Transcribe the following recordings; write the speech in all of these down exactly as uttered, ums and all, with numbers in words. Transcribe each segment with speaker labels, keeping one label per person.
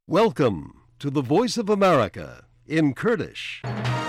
Speaker 1: Welcome to the Voice of America in Kurdish.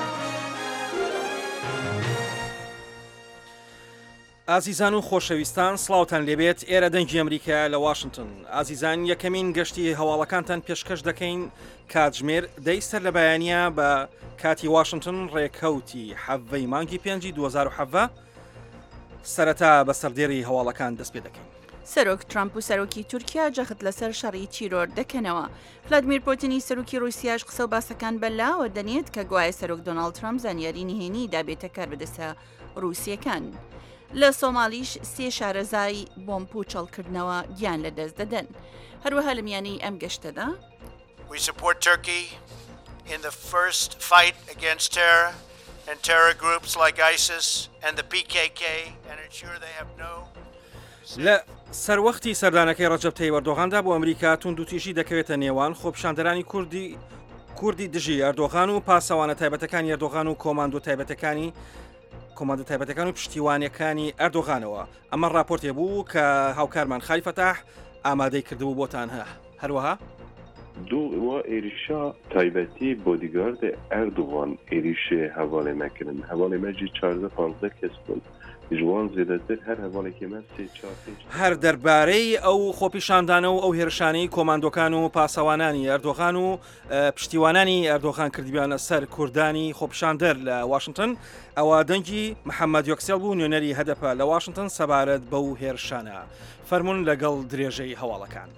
Speaker 2: ئازیزان و خۆشەویستان سڵاوتان لێبێت ئێرە دەنگی ئەمریکا لە واشنگتن. ئازیزان یەکەمین گەشتی هەواڵەکانتان پێشکەش دەکەین کاتژمێر دەیسەر لە بەیانیە بە کاتی واشنگتن ڕێکەوتی حەڤەی مانگی پێنجی دوو هەزار و حەڤە سەرەتا بە سەردێڕی هەواڵەکان دەست پێ دەکەین.
Speaker 3: سەرۆک ترامپ و سەرۆکی تورکیا جەخت لەسەر شەڕی تیرۆر دەکەنەوە. ڤلادیمیر پوتینی سەرۆکی رووسیاش قسە و باسەکان بەلاوە دەنێت کە گوایە سەرۆک دۆناڵد ترامپ زانیاری نهێنی دابێتە کار بەدەستە رووسیەکان. لە سۆمالیش سێ شارەزای بۆمب و چەڵکردنەوە گیان لە دەست دەدەن. هەروەها لە میانەی ئەم گەشتەدا
Speaker 4: We support Turkey in the first fight against terror and terror groups like ISIS and the P K K and ensure they have no
Speaker 2: لە سەروەختی سەردانەکەی ڕەجەب تەیب ئەردۆغاندا بۆ ئەمریکا توندوتیژی دەکەوێتە نێوان خۆپیشاندەرانی کوردی کوردی دژی ئەردۆغان و پاسەوانە تایبەتەکانی ئەردۆغان و کۆماندۆ تایبەتەکانی کۆماندۆ تایبەتەکان و پشتیوانیەکانی ئەردۆغانەوە. ئەمە راپۆرتێ بوو کە هاوکارمان خالی فەتاح ئامادەی کردبوو بۆتان هە. هەروەها
Speaker 5: دوو ێریشا تایبەتی بۆدیگارد ئەردوغان ێریشێ هەواڵێ مەکردن هەواڵێ مەجی چواردە پانزدە کەس بوون جوان زیاتر هەر هەواڵێکی مە سێ چوار
Speaker 2: هەر دەربارەی ئەو خۆپیشاندانە و ئەو هێرشانەی کۆماندۆکان و پاسەوانانی ئەردۆغان و پشتیوانانی ئەردۆغان کردیانە سەر کوردانی خۆپیشاندەر لە واشنگتن ئەوە دەنگی محەممەد یۆکسێل بوو نوێنەری هەدەپە لە واشنگتن سەبارەت بەو هێرشانە فەرمونون لەگەڵ درێژەی هەواڵەکان.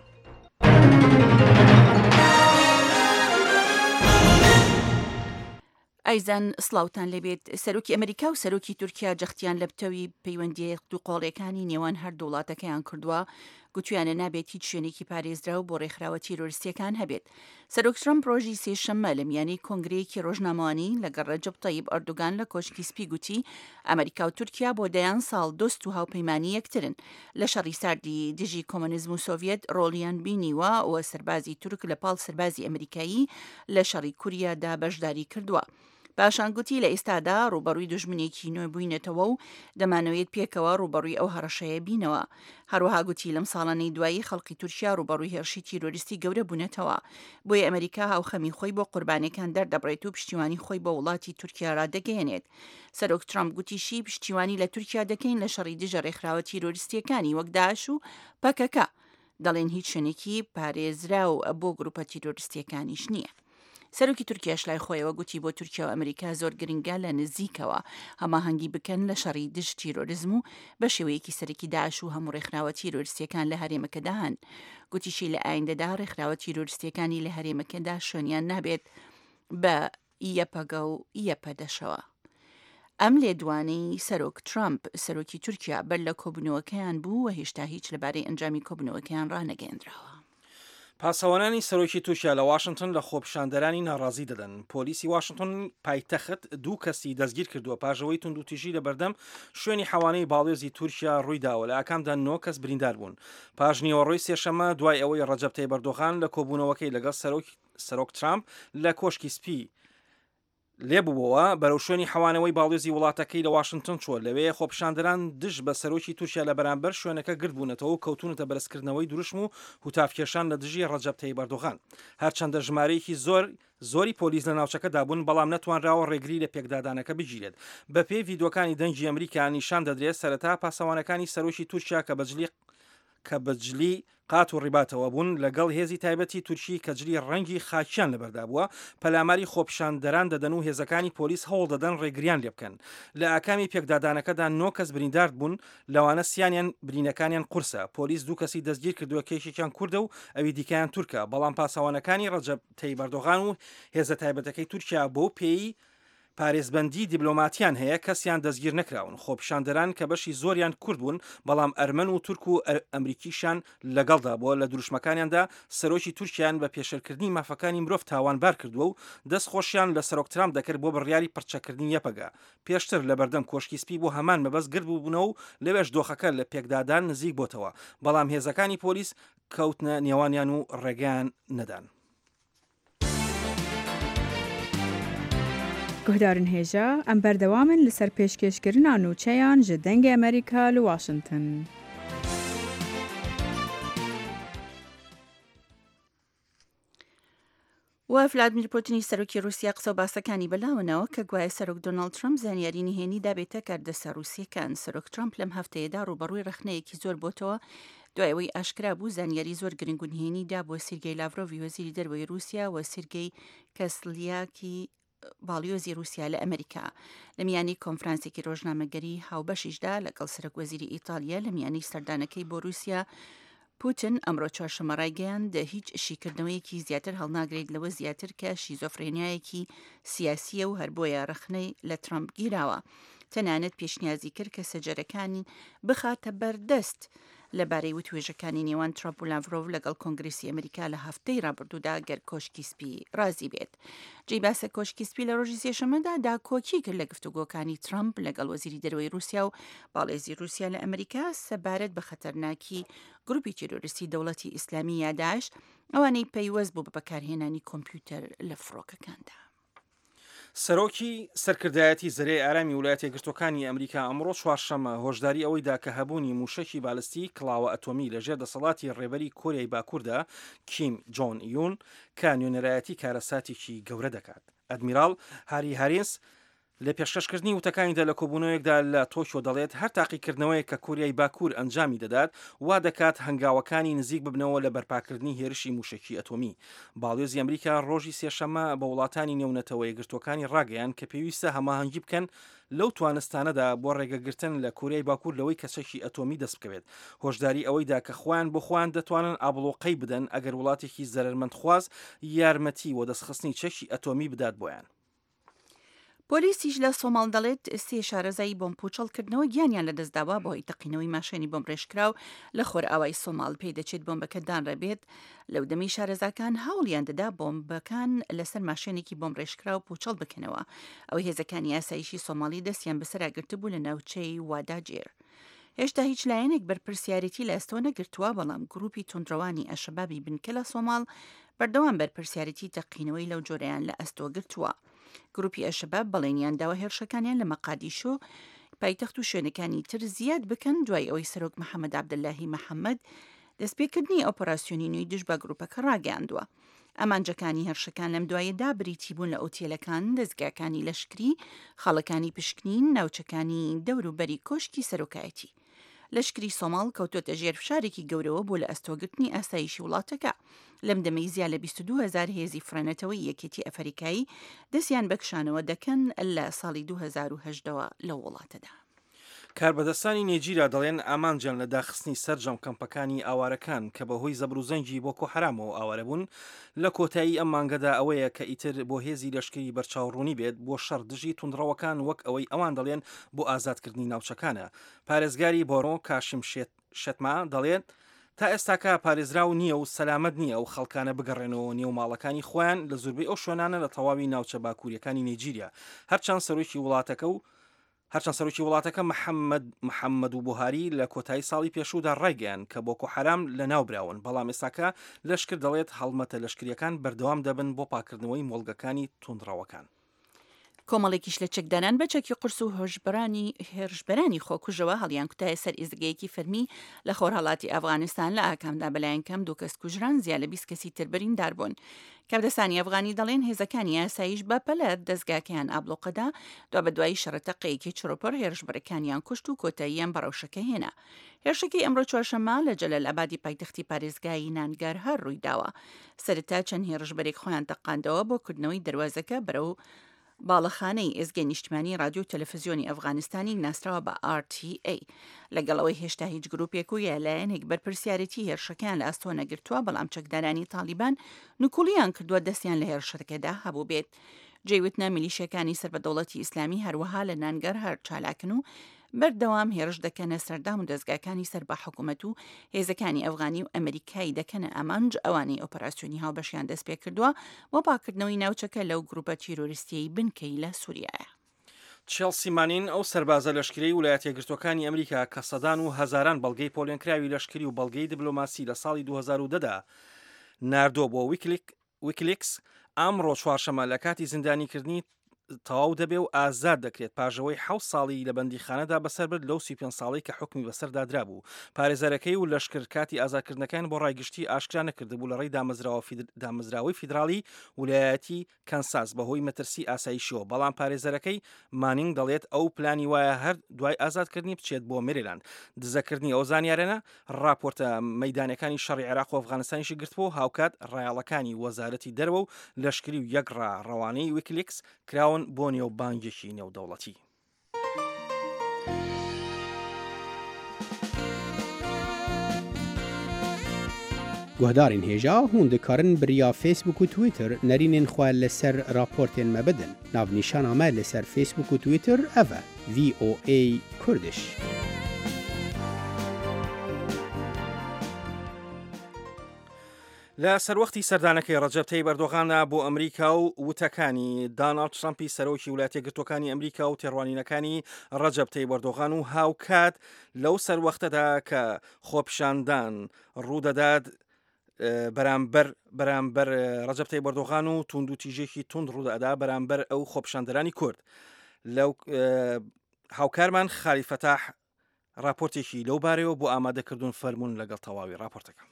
Speaker 3: ئایزان سڵاوتان لێبێت. سەرۆکی ئەمریکا و سەرۆکی تورکیا جەختیان لە بتەوی پەیوەندی دووقۆڵیەکانی نێوان هەردوو وڵاتەکەیان کردووە گوتویانە نابێت هیچ شوێنێکی پارێزراو بۆ ڕێکخراوە تیرۆریستیەکان هەبێت. سەرۆک ترامپ ڕۆژی سێشەممە لە میانەی کۆنگرەیەکی ڕۆژنامەوانی لەگەڵ ڕەجەب تەیب ئەردۆغان لە کۆشکی سپی گوتی ئەمریکا و تورکیا بۆ دەیان ساڵ دۆست و هاوپەیمانی یەکترن. لە شەڕی ساردی دژی کۆمۆنیزم و سۆڤێت ڕۆڵیان بینیوە و سەربازی تورک لە پاڵ سەربازی ئەمریکایی لە شەڕی کوریادا بەشداری کردووە. پاشانگوتی لە ئێستادا ڕوبەڕووی دژمنێکی نوێ بووینەتەوە و دەمانەوێت پێکەوە ڕوبەڕووی ئەو هەڕەشەیە بینەوە. هەروەها گوتی لەم ساڵانەی دوایی خەڵکی تورکیا ڕوبەڕووی هێرشی تیرۆریستی گەورە بوونەتەوە. بۆیە ئەمریکا هاوخەمی خۆی بۆ قوربانیەکان دەردەبڕێت و پشتیوانی خۆی بۆ وڵاتی تورکیا ڕادەگەیەنێت. سەرۆک ترامپ گوتیشی پشتیوانی لە تورکیا دەکەین لە شەڕی دژە ڕێکخراوە تیرۆریستیەکانی وەک داعش و پەکەکە. دەڵێن هیچ شوێنێکی پارێزرا و بۆ گروپە تیرۆریستیەکانیش نییە. سەرۆکی تورکیاش لای خۆیەوە گوتی بۆ تورکیا و ئەمریکا زۆر گرنگە لە نزیکەوە هەماهەنگی بکەن لە شەڕی دژ تیرۆریزم و بە شێوەیەکی سەرەکی داعش و هەموو ڕێکخراوە تیرۆریستیەکان لە هەرێمەکەدا هەن. گوتیشی لە ئایندەدا ڕێکخراوە تیرۆریستیەکانی لە هەرێمەکەدا شوێنیان نابێت بە یەپەگە و یەپەدەشەوە. ئەم لێدوانەی سەرۆک ترامپ سەرۆکی تورکیا بەر لە کۆبوونەوەکەیان بوو و هێشتا هیچ لەبارەی ئەنجامی کۆبوونەوەکەیان ڕانەگەێنراوە.
Speaker 2: پاسەوانانی سەرۆکی تورکیا لە واشنگتن لە خۆپیشاندەرانی ناڕازی دەدەن. پۆلیسی واشنگتن پایتەخت دوو کەسی دەستگیر کردووە پاژەوەی توندوتیژی لە بەردەم شوێنی حەوانەی باڵێزی تورکیا ڕوویداوە لە ئاکامدا نۆ کەس بریندار بوون. پاش نیوەڕۆی سێشەممە دوای ئەوەی ڕەجەب تەیب ئەردۆغان لە کۆبوونەوەکەی لەگەڵ سەرۆک ترامپ لە کۆشکی سپی لێبووەوە بەرەو شوێنی حەوانەوەی باڵێزی وڵاتەکەی لە واشنگتن چوە. لەوێ خۆپیشاندەران دژ بە سەرۆکی تورکیا لە بەرامبەر شوێنەکە گردبوونەتەوە و کەوتونەتە بەرزکردنەوەی دروشم و هوتافکێشان لە دژی ڕەجەب تەیب ئەردۆغان. هەرچەندە ژمارەیەکی زۆر زۆری پۆلیس لە ناوچەکەدا بوون بەڵام نەتوانراوە ڕێگری لە پێکدادانەکە بگیرێت. بە پێی ڤیدۆکانی دەنگی ئەمریکا نیشان دەدرێت سەرەتا پاسەوانەکانی سەرۆکی تورکیا کە بەجلی کە بەجلی قات و ڕیباتەوە بوون لەگەڵ هێزی تایبەتی تورکی کە جلی ڕەنگی خاکیان لەبەردا بووە پەلاماری خۆپیشاندەران دەدەن و هێزەکانی پۆلیس هەوڵ دەدەن ڕێگریان لێ بکەن. لە ئاکامی پێکدادانەکەدا نۆ کەس بریندار بوون لەوانە سییانیان برینەکانیان قورسە. پۆلیس دوو کەسی دەستگیر کردووە کێشێکیان کووردە و ئەوی دیکەیان تورکە بەڵام پاسەوانەکانی ڕەجەب تەیب ئەردۆغان و هێزە تایبەتەکەی تورکیا بۆ پێی پارێزبەندی دیبلۆماتیان هەیە کەسیان دەستگیر نەکراون. خۆپیشاندەران کە بەشی زۆریان کورد بوون بەڵام ئەرمەن و تورک و ئەمریکیشان لەگەڵدا بووە لە دروشمەکانیاندا سەرۆکی تورکیان بە پێشەرکردنی مافەکانی مرۆڤ تاوانبار کردووە و دەستخۆشیان لە سەرۆک ترامپ دەکرد بۆ بڕیاری پڕچەکردنی یەپەگا. پێشتر لە بەردەم کۆشکی سپی بۆ هەمان مەبەست گرت بووبوونەوە و لەوێش دۆخەکە لە پێکدادان نزیک بۆتەوە بەڵام هێزەکانی پۆلیس کەوتنە نێوانیان و ڕێگەیان نەدان.
Speaker 6: گهدارن هێژە ئەم بەردەوامن لەسەر پێشکەشکردنا نوچەیان ji dengê ئەمریکا li Washington.
Speaker 3: و ڤلادمیر پوتینی سەرۆکی رووسیا قسە و باسەکانی بەلاونەوە کە گوایە سەرۆک دۆناڵد ترامپ زانیاری نهێنی دابێتە کاردەسە رووسیەکان. سەرۆک ترامپ لەم هەفتەیەدا ڕوبەڕووی رەخنەیەکی زۆر بۆتەوە دوایەوەی ئاشکرا بوو زانیاری زۆر گرنگ و نهێنی دا بۆ سێرگەی لاڤرۆڤی وەزیری دەرەوەی رووسیا و سێرگەی کەسلیاکی باڵیۆزی رووسیا لە ئەمریکا لە میانی کۆنفرانسێکی ڕۆژنامەگەری هاوبەشیشدا لەگەڵ سەرۆک وەزیری ئیتالیا لە میانی سەردانەکەی بۆ رووسیا. پوتین ئەمڕۆ چوارشەممە ڕایگەیاند هیچ شیکردنەوەیەکی زیاتر هەڵناگرێت لەوە زیاتر کە شیزۆفرێنیایەکی سیاسیە و هەر بۆیە رەخنەی لە ترامپ گیراوە. تەنانەت پێشنیازی کرد کە سەرجەرەکانی بخاتە بەردەست لەبارەی وتوێژەکانی نێوان ترامپ و لاڤرۆڤ لەگەڵ کۆنگرسی ئەمریکا لە هەفتەی ڕابردوودا گەر کۆشکی سپی رازی بێت. جێی باسە کۆشکی سپی لە ڕۆژی سێشەممەدا داکۆکی کرد لە گفتوگۆکانی ترامپ لەگەڵ وەزیری دەرەوەی رووسیا و باڵێزی رووسیا لە ئەمریکا سەبارەت بە خەتەرناکی گروپی تیرۆریستی دەوڵەتی ئیسلامی یاداش ئەوانەی پەیوەست بوو بە بەکارهێنانی کۆمپیوتەر لە فڕۆکەکاندا.
Speaker 2: سەرۆکی سەرکردایەتی زەرەی ئارامی ویلایەتە یەکگرتووەکانی ئەمریکا ئەمڕۆ چوارشەممە هۆشداری ئەوەیدا کە هەبوونی موشەکی بالستی کڵاوە ئەتۆمی لەژێر دەسەڵاتی ڕێبەری کۆریای باکووردا کیم جۆن یون کە نوێنەرایەتی کارەساتێکی گەورە دەکات. ئەدمیرال هاری هارینس لە پێشکەشکردنی وتەکانیدا لە کۆبوونەوەیەکدا لە تۆکیۆ دەڵێت هەر تاقیکردنەوەی کە کۆریای باکوور ئەنجامی دەدات وا دەکات هەنگاوەکانی نزیک ببنەوە لە بەرپاکردنی هێرشی موشکی ئەتۆمی. باڵیۆزی ئەمریکا ڕۆژی سێشەممە بە وڵاتانی نێونەتەوە یەکگرتووەکانی ڕاگەیان کە پێویستە هەماهەنگی بکەن لەو توانستانەدا بۆ ڕێگەگرتن لە کۆریای باکوور لەوەی کەسێکی ئەتۆمی دەست بکەوێت. هۆشداری ئەوەیدا کە خۆیان بۆ خۆیان دەتوانن ئابڵۆقەی بدەن ئەگەر وڵاتێکی زەرمەندخواز یارمەتی و دەستخستنی چەکی ئەتۆمی بدات بۆیان.
Speaker 3: پۆلیسیش لە سۆماڵ دەڵێت سێ شارەزایی بۆم پوچەڵکردنەوە گیانیان لە دەستداوە بۆی تەقینەوەی ماشێنی بۆم ڕێژکراو لە خۆر ئاوای سۆماڵ پێی دەچێت بۆمبەکە دانڕێبێت. لەو دەمی شارەزاکان هەوڵیان دەدا بۆمبەکان لەسەر ماشێنێکی بۆم ڕێژکرا و پوچەڵ بکەنەوە. ئەوەی هێزەکانی یاساییشی سۆماڵی دەستیان بەسەراگرتە بوو لە ناوچەی واداجێر. هێشتا هیچ لایەنێک بەرپرسیارەتی لە ئەستۆ نەگرتووە، بەڵام گروپی توندڕەوانی ئەشەبابی بنکە لە سۆماڵ بەردەوام بەرپرسیارەتی تەقینەوەی لەو جۆرەیان لە ئەستۆ گرتووە. گروپی ئەشەباب بەڵێنیان داوە هێرشەکانیان لە مەقادیشۆ پایتەخت و شوێنەکانی تر زیاد بکەن دوای ئەوەی سەرۆک محەممەد عەبدەلاهی مەحەممەد دەستپێکردنی ئۆپەراسیۆنی نوێی دژ بە گروپەکە ڕاگەاندووە. ئەمانجەکانی هێرشەکان لەم دوایەدا بریتی بوون لە ئۆتێلەکان، دەستگاکانی لەشکری، خاڵەکانی پشکنین، ناوچەکانی دەوروبەری کۆشکی سەرۆکایەتی. لەشکری سۆماڵ کەوتۆتە ژێر فشارێکی گەورەوە بۆ لە ئەستۆگرتنی ئاسایشی وڵاتەکە. لەم دەمەی زیاد لە بیست و دوو هەزار هێزی فرەنەتەوەی یەکێتی ئەفریقایی دەستیان بەکشانەوە دەکەن لە ساڵی دوو هەزار و هەژدەوە لە وڵاتەدا.
Speaker 2: کاربەدەستانی نێجیرا دەڵێن ئامانجان لە داخستنی سەرجەم کەمپەکانی ئاوارەکان کە بەهۆی زەبروزەنجی بۆکۆ حرامەوە ئاوارە بوون لە کۆتایی ئەم مانگەدا ئەوەیە کە ئیتر بۆ هێزی لەشکری بەرچاوڕوونی بێت بۆ شەڕ دژی توندڕەوەکان وەک ئەوەی ئەوان دەڵێن بۆ ئازادکردنی ناوچەکانە. پارێزگاری بۆڕۆ کاشم شێتما دەڵێت تا ئێستاکە پارێزراو نییە و سەلامەت نییە و خەڵکانە بگەڕێنەوە نێو ماڵەکانی خۆیان لە زۆربەی ئەو شوێنانە لە تەواوی ناوچە باکووریەکانی نێجیریا. هەرچەند سەرۆکی وڵاتەکە و هەرچەند سەرۆکی وڵاتەکە محەممەد محەممەد و بوهاری لە کۆتایی ساڵی پێشوودا ڕایگەیان کە بۆکۆ حرام لە ناوبراون، بەڵام ئێستاکە لەشکر دەڵێت هەڵمەتە لەشکریەکان بەردەوام دەبن بۆ پاکردنەوەی مۆڵگەکانی توندڕەوەکان.
Speaker 3: کۆمەڵێکیش لە چەکدانان بە چەکی قرس و هۆژبەرانی هێرشبەرانی خۆکوژەوە هەڵیان کوتایە سەر ئیزگەیەکی فەرمی لە خۆرهەڵاتی ئەفغانستان لە ئاکامدا بەلایەن کەم دوو کەس کوژران زیاد لە بیست کەسی تر بریندار بوون. کەپدەسانی ئەفغانی دەڵێن هێزەکانی یاساییش بە پەلەر دەستگاکەیان ئابلۆقەدا دوا بە دوای شەڕەتەقەیەکی چڕۆپەر هێرشبەرەکانیان کوشت و کۆتاییان بەڕەوشەکە هێنا. هێرشەکەی ئەمڕۆ چوارشەممە لە جەلەلابادی پایتەختی پارێزگای نانگار هەر ڕووی داوە. سەرەتا چەند هێرشبەرێک خۆیان تەقاندەوە بۆ کردنەوەی دەروازەکە بەرەو باڵەخانەی ئێزگەی نیشتمانی رادیۆ تەلەڤیزیۆنی ئەفغانستانی ناسراوە بە ئار تی ئەی. لەگەڵەوەی هێشتا هیچ گروپێک و یالایەنێک بەرپرسیارەتی هێرشەکان لە ئەستۆ نەگرتووە، بەڵام چەکدارانی تالیبان نکوڵیان کردووە دەستیان لە هێرشەکەدا هەبوو بێت. جێوتنە میلیشیەکانی سەربەدەوڵەتی ئیسلامی هەروەها لە نانگەر هەر چالاکن و بەردەوام هێرش دەکەنە سەردام و دەستگاکانی سەر بە حکوومەت و هێزەکانی ئەفغانی و ئەمریکایی دەکەنە ئەمانج ئەوانەی ئۆپەراسیۆنی هاوبەشیان دەست پێ کردووە بۆ پاکردنەوەی ناوچەکە لەو گروپە تیرۆریستیەی بنکەی لە سووریایە.
Speaker 2: چێلسی مانین ئەو سەربازە لەشکرەی ویلایەتە یەکگرتووەکانی ئەمریکا کە سەدان و هەزاران بەڵگەی پۆلێنکراوی لەشکری و بەڵگەی دیبلۆماسی لە ساڵی دوو هەزار و دەدا ناردۆ بۆ ویکلیکس ئەمڕۆ چوارشەممە لە کاتی زیندانیکردنی تەواو دەبێ و ئازاد دەکرێت پاژەوەی حەوت ساڵی لە بەندیخانەدا بەسەر برد لەو سی و پێنج ساڵی کە حکمی بەسەردا درابوو. پارێزەرەکەی و لەشکر کاتی ئازادکردنەکان بۆ ڕایگشتی ئاشکرا نەکردبوو لە ڕێی دامەزراوەی فیدراڵی ویلایەتی کەنساس بەهۆی مەترسی ئاسایشیەوە، بەڵام پارێزەرەکەی مانینگ دەڵێت ئەو پلانی وایە هەر دوای ئازادکردنی بچێت بۆ مێریلاند. دزەکردنی ئەو زانیارانە راپۆرتە مەیدانەکانی شەڕی عێراق و ئەفغانستانیشی گرتبوو هاوکات ڕایەڵەکانی وەزارەتی دەرەوە و لەشکری و یەک ڕاڕەوانەی ویکلیکس کراون بۆ نێو بانگێکی نێودەوڵەتی.
Speaker 7: گوهدارین هێژا هون دikarin biriya Facebook û Twitter nerînên xwe li ser raportên me bidin. Navnîşana me li ser Facebook û Twitter ev e V O A Kurdish.
Speaker 2: لە سەروەختی سەردانەکەی ڕەجەب تەیب ئەردۆغانە بۆ ئەمریکا و وتەکانی دانالد ترامپی سەرۆکی ویلایەتە یەکگرتووەکانی ئەمریکا و تێڕوانینەکانی ڕەجەب تەیب ئەردۆغان و هاوکات لەو سەروەختەدا کە خۆپیشاندان ڕوودەدات بەرامبەر بەرامبەر ڕەجەب تەیب ئەردۆغان و توند و تیژێکی توند ڕوودەدا بەرامبەر ئەو خۆپیشاندەرانی کورد. لەو هاوکارمان خالی فەتاح راپۆرتێکی لەو بارەوە بۆ ئامادەکردن فەرمونون لەگەڵ تەواوی راپۆرتەکە.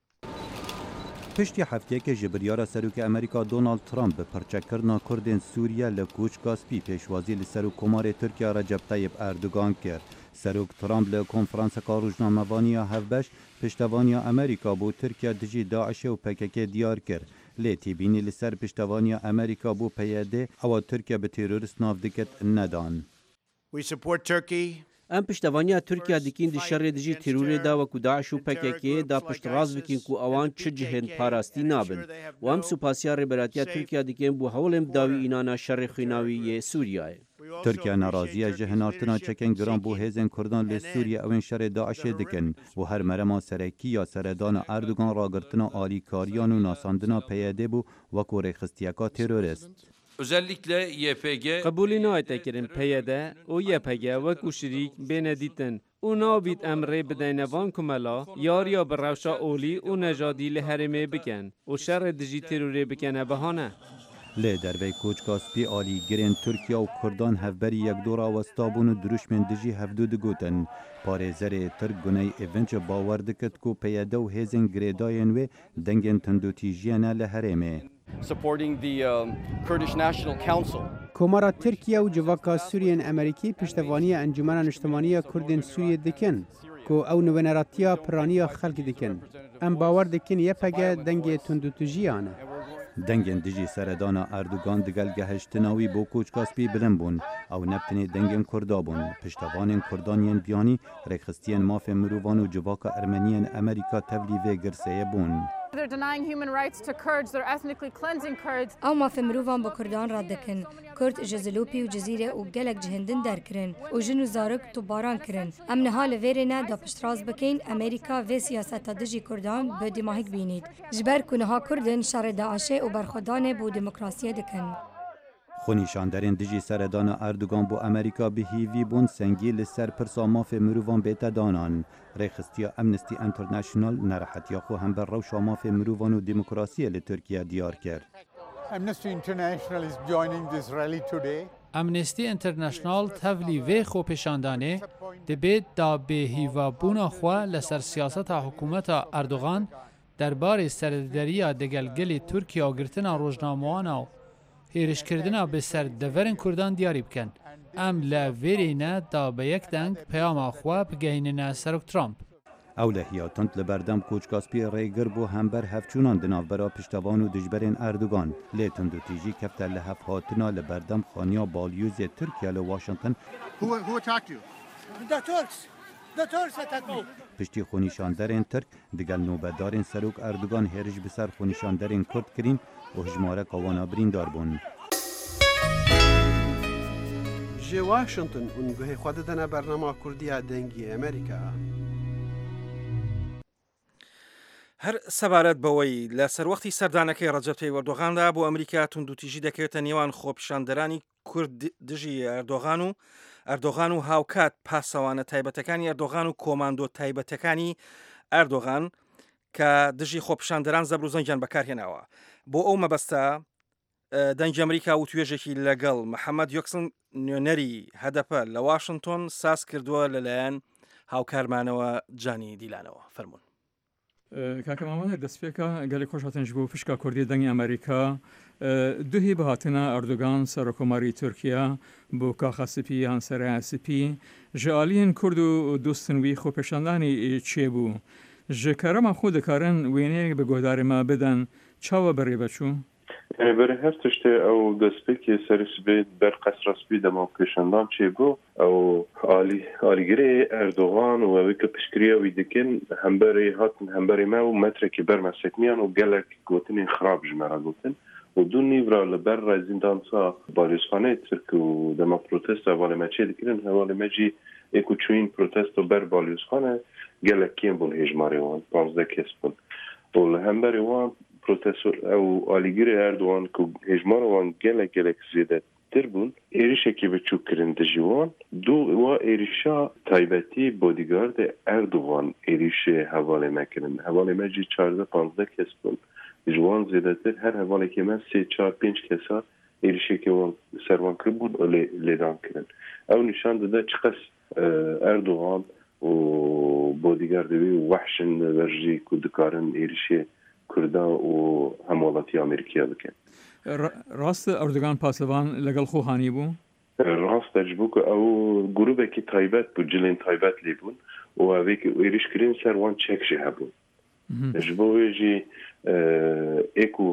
Speaker 8: پشتی هەفتەیەکە ji biryara Serokê Amerîka Donald Trump bi pirçekirina Kurdên Sûriye li Koçka Spî pêşwazî li ser û Komarê Tirkiya Recep Tayyip Erdogan kir. Serok Trump li konferanseka rojnamevaniya hevbeş piştevaniya Amerîka bû Tirkiya dijî Daişê û P K K diyar kir. Lê tîbînî li ser piştevaniya Amerîka bû P Y D ewa Tirkiye bi terorist nav diket nedan.
Speaker 4: We support Turkey.
Speaker 9: ئەم پشتەوانیا تورکیا دکین دی شەڕێ دژی تیرورێدا وەکو داعش و پەکێکێ دا پشتڕاست بکین و ئەوان چ جهێن پاراستی نابن و ئەم سوپاسیا ڕێبەراتیا تورکیا دکەن بۆ هەوڵێم داوی ئینانا شەڕی خوێناوی سووریایە.
Speaker 8: Tirkiye neraziya ji hinartina çekên giran bû hêzên Kurdan li Sûriye evên şerê Daişê dikin û her merema serekî ya seredana Erdogan ragirtina alîkariyan û nasandina P Y D bû wekû rêxistiyeka terorist.
Speaker 10: Özellikle Y P G
Speaker 9: قبولî naytekirin P Y D û Y P G wekû şirîk bêne dîtin û nabît em rê bideyne van kumela yariya bi rewşa olî û nejadî li herêmê bikin û şerê dijî terorê bikene bihane.
Speaker 8: Lê dervey Koçka Spî alîgirên Tirkiya û Kurdan hevberî yekdora westabûn û dirûşmên dijî hevdû digotin. Parêzerê Tirk guney evince bawer dikit ku P Y D û hêzên girêdayên wê dengên tundotîjiye ne li herêmê.
Speaker 11: Supporting the um, Kurdish National Council.
Speaker 7: Komara Tirkiye û civaka Sûriyên Amerîkî piştevaniya Encumena Niştimaniya Kurdên Sûriyê dikin ku ew nivêneratiya piraniya xelkê dikin. Em bawer dikin Y P G dengê tundûtijiyan e.
Speaker 8: Dengên dijî seredana Erdogan digel gehiştina wî bo Koçka Spî bilind bûn. Ew nebtinê dengên Kurda bûn. Piştevanên Kurdan yên biyanî rêxistiyên mafên mirovan û civaka Ermeniyên Amerîka tevlî vê girseyê bûn.
Speaker 12: They're denying human rights to Kurds. They're ethnically cleansing Kurds.
Speaker 13: Ew mafê mirovan bi Kurdan radikin. Kurd ji Zilopî û Cizîrê û gelek cihindin derkirin û jin û zarok tobaran kirin. Em niha li vêrê ne da piştrast bikin Amerîka vê siyaseta dijî Kurdan bi dîmahîk bînît. Ji ber ku niha Kurdin şerê Daişê û berxwedanê bû demokrasiyê dikin.
Speaker 8: Xwenîşanderên dijî seredana Erdogan bû Amerîka bihîvî bûn sengî li ser pirsa mafê mirovan bête danan. Rêxistiya Amnesty International nerehetiya xwe hember rewşa mafê mirovan û demokrasiyê li Tirkiye diyar kir.
Speaker 14: Amnesty International is joining this rally today.
Speaker 15: Amnesty International tevlî vê xwepêşandanê dibêt da bêhîvabûna xwe li ser siyaseta hikûmeta Erdogan derbarê serederiya digelgelê Tirkiya û girtina rojnamewana û hêrişkirina bi ser deverên Kurdan diyarî bikin. Em li vêrê ne da bi yek deng peyama xwe bigihînine Serok Trump.
Speaker 8: Ew lehiya tund li berdem Koçka Spî rêgir bû hember hevçûnan di navbera piştevan û dijberên Erdogan. Lê tundotîjî kefte li hev hatina li berdem xaniya balyozê Tirkiye li Washington.
Speaker 14: Who, who attacked you?
Speaker 16: The Turks. The Turks attacked me.
Speaker 8: Piştî xwenîşanderên Tirk digel nûbedarên Serok Erdogan hêrij bi ser xwenîşanderên Kurd kirin û hijmareka wana birîndar bûn.
Speaker 17: Ji Washington û guhê xwe didine bernama Kurdiya dengî Amerîka.
Speaker 2: هەر سەبارەت بەوەی لە سەروەختی سەردانەکەی ڕەجەب تەیب ئەردۆغاندا بۆ ئەمریکا توندوتیژی دەکەوێتە نێوان خۆپیشاندەرانی کورد دژی ئەردۆغان و ئەردۆغان و هاوکات پاسەوانە تایبەتەکانی ئەردۆغان و کۆماندۆ تایبەتەکانی ئەردۆغان کە دژی خۆپیشاندەران زەبر و زەنگیان بەکارهێناوە. بۆ ئەو مەبەستە دەنگ ئەمریکا و توێژێکی لەگەڵ محەممەد یۆکسن نوێنەری هەدەپە لە واشنگتن ساس کردووە لەلایەن هاوکارمانەوە جانی دیلانەوە فەرمونون.
Speaker 18: کاکە مامەڵێ دەستپێکە گەلێک خۆش هاتنج بۆ پشکا کوردی دەنگی ئەمریکا دوهی بەهاتنە ئەردوگان سەرۆکۆماری تورکیا بۆ کاخەسپی یان سەرایسپی ژەعالیین کورد و دوستنوی خۆپێشاندانی چێبوو ژەکەرەما خۆ دەکارن وێنەیەک بە گۆدارێمە بدەن چاوە بەڕێ بەچوو؟
Speaker 5: بەرە هەر تشتێ ئەو دەستپێکی سەرس بێت بەر قەسرەسپی دەما پێشەندان چێبوو ئەو ئالیگرێ ئەردۆغان و ئەوەی کە پشکریاوی دکن هەمبەرێ هاتن هەمبەرێ مە و مەترێکی بەرمەسەکمیان و گەلێک گوتنی خراپ ژمەرە گوتن و دوو نیڤرا لەبەر ڕایزیندانسا باریۆزخانەی ترک و دەما پرۆتێستە هەواڵێمەچێ دکردن هەواڵێمەجی ئێک و چوین پرۆتێست و بەر باریۆزخانە گەلێک کێم بوون هێژمارێ وان پانزدە کەس بوون و لە هەمبەرێ وان پروتستور او آلیگری اردوان که هجمار وان گله گله زیاده تر بون ایریشه که بچو کرن دجوان دو و ایریشا تایبتی بودیگارد اردوان ایریشه حواله مکرن حواله مجی چارده پانزده کس بون جوان زیاده تر هر حواله که من سه چار پنج کسا ایریشه که وان سروان کرد بود لیدان کرن او نشان داده چقدر اردوان و بودیگارد وی وحشن ورجی که دکارن ایریشه کردا و هەموڵەتی ئەمریکا بکەن.
Speaker 18: ڕاستە ئەردوگان پاسەوان لەگەڵ خۆ هانی بوو؟
Speaker 5: ڕاستەش بوو کە ئەو گروپێکی تایبەت بوو جلێن تایبەت لێ بوون و ئەوەیەکی ئێریشکردن سەر وان چێکشی هەبوو. ji bo wê jî êku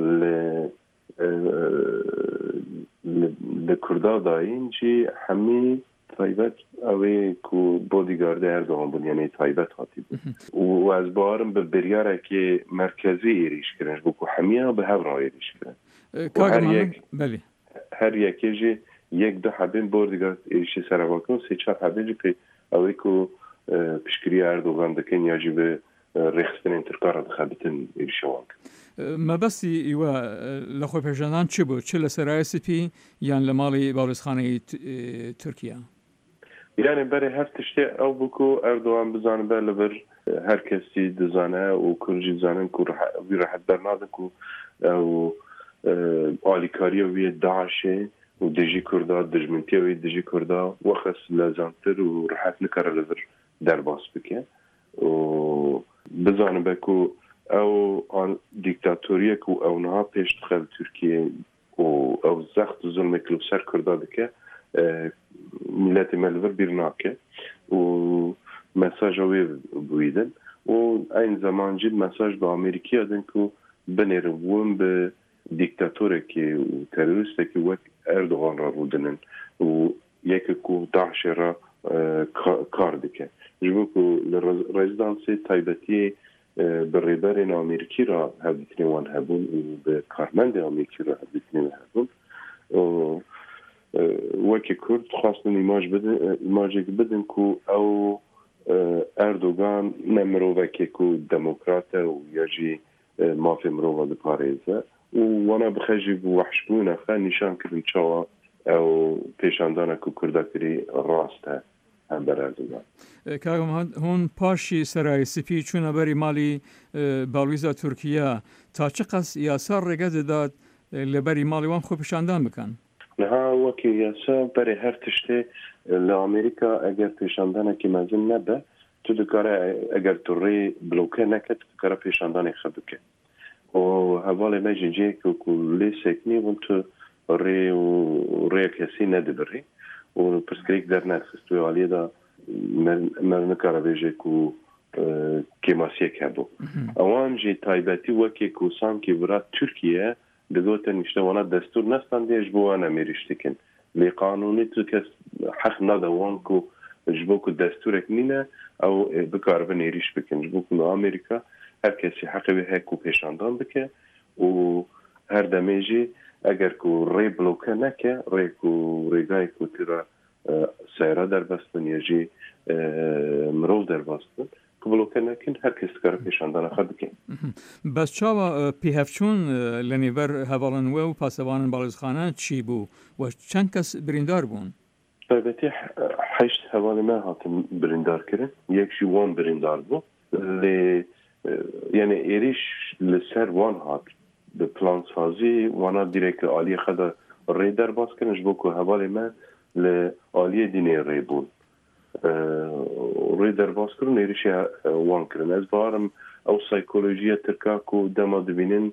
Speaker 5: li Kurda dayîn jî hemî taybet ew ê ku bodyguard Erdogan bûn yanî taybet hatî bûn û ez barim bi biryarekê merkezî êrîşkirin ji bo ku hemiya bi hev re êrîşkirin her yek her yekê jî yek du hebên bodyguard êrişî seravakin û sê çar hebên jî pê ew ê ku piştgiriya Erdogan dikin ya jî bi rêxistinên Tirkan re dixebitin êrişa wan kirin.
Speaker 18: مەبەستی ئیوە لە خۆپێژەندان چ بوو چ لە سەرایسپی یان لە ماڵی باڵێزخانەی تورکیا؟
Speaker 5: یعنی بەرێ هەر تشتێ ئەو بوو ئەردوان بزانە بەر لەبەر هەر کەسی دەزانە و کورجی زانن و وی ڕەحەت بەرنادک و ئەو ئالیکاریە ویە داعشێ و دژی کووردا دژمنتیە وی دژی کووردا وەخەس لەزانتر و ڕەحەت نکارە لەبەر دەرباس بکە و بزانە بە و ئەو دیکتاتۆریەک و ئەوها پێش دخەل تورکیە و ئەو زەخت و زوڵمێک لە سەر کووردا دکە ملەتی مەلڤەر بیر ناکە و مەساژە وێ بوویدن و ئەین زەمانجی مەساژ بە ئەمریکیا دن و بنێرن بوون بە دیکتاتۆرێکی و تەرۆریستێکی وەک ئەردوغان را ڕوودنن و یەکێک و داعشێ را کار دکە ji bo ku li rezidansê taybetiyê bi rêberên Amerîkî ra hevdîtinê wan hebûn û bi karmendê Amerîkî ra hevdîtinê hebûn wekî Kurd xwastin îmaj bidin îmajek bidin ku ew Erdogan ne mirovekê ku demokrat e û ya jî mafê mirova diparêze û wana bixe jî bi wehşbûna xwe nîşan kirin çawa ew pêşandana ku Kurda kirî rast e هەمبەر ئەردوغان.
Speaker 18: کاگەم هۆن پاشی سەرایسپی چوونە بەری ماڵی باڵویزە تورکیا تا چ قەس یاسا ڕێگە دەدات لەبەری ماڵی وان خۆپیشاندان بکەن؟
Speaker 5: نەها وەکی یاسا بەرێ هەر تشتێ لە ئەمریکا ئەگەر پێشاندانێکی مەزن نەبە تو دکارە ئەگەر تو ڕێ بلوکە نەکەت دکارە پێشاندانێک خە بکە و هەواڵێ مەژێجێک و لێ سێکنی بوون تو ڕێ و ڕێ کەسی نەدەبڕێ و پرسکرێک دەرنەخست و ئالیەدا مەر نکارە بێژێک و کێماسیەک هەبوو ئەوان جێ تایبەتی وەکێک و سانکی برا تورکیە دەگوتە نیشتەوانە دەستور نەستان دێژ بۆ وانە مێریشتکن لێ قانونی تو کەس حەق نەدەوان و ji bo ku destûrek nîne ew bikarbin êrîş bikin ji bo ku li Amerîka her kesî heqê wê heye ku pêşandan bike û her demê jî eger ku rê bloke neke rê ku rêgayê ku tira seyra derbestin ya jî mirov derbastin ku bloke nekin her kes dikare pêşandana xwe bike.
Speaker 18: Bes çawa pêhevçûn li nêber hevalên we û pasevanên balêzxane çî bû we çend kes birîndar bûn?
Speaker 5: Taybetî heşt hevalê me hatin birîndar kirin yek jî wan birîndar bû lê yani êrîş li ser wan hat به پلان سازی وانا دیرک عالی خدا ری در باز کنن جبو که حوالی ما لعالی دینه ری بون ری در باز کرن ایریشی وان کرن از بارم او سایکولوژی ترکا که دما دبینن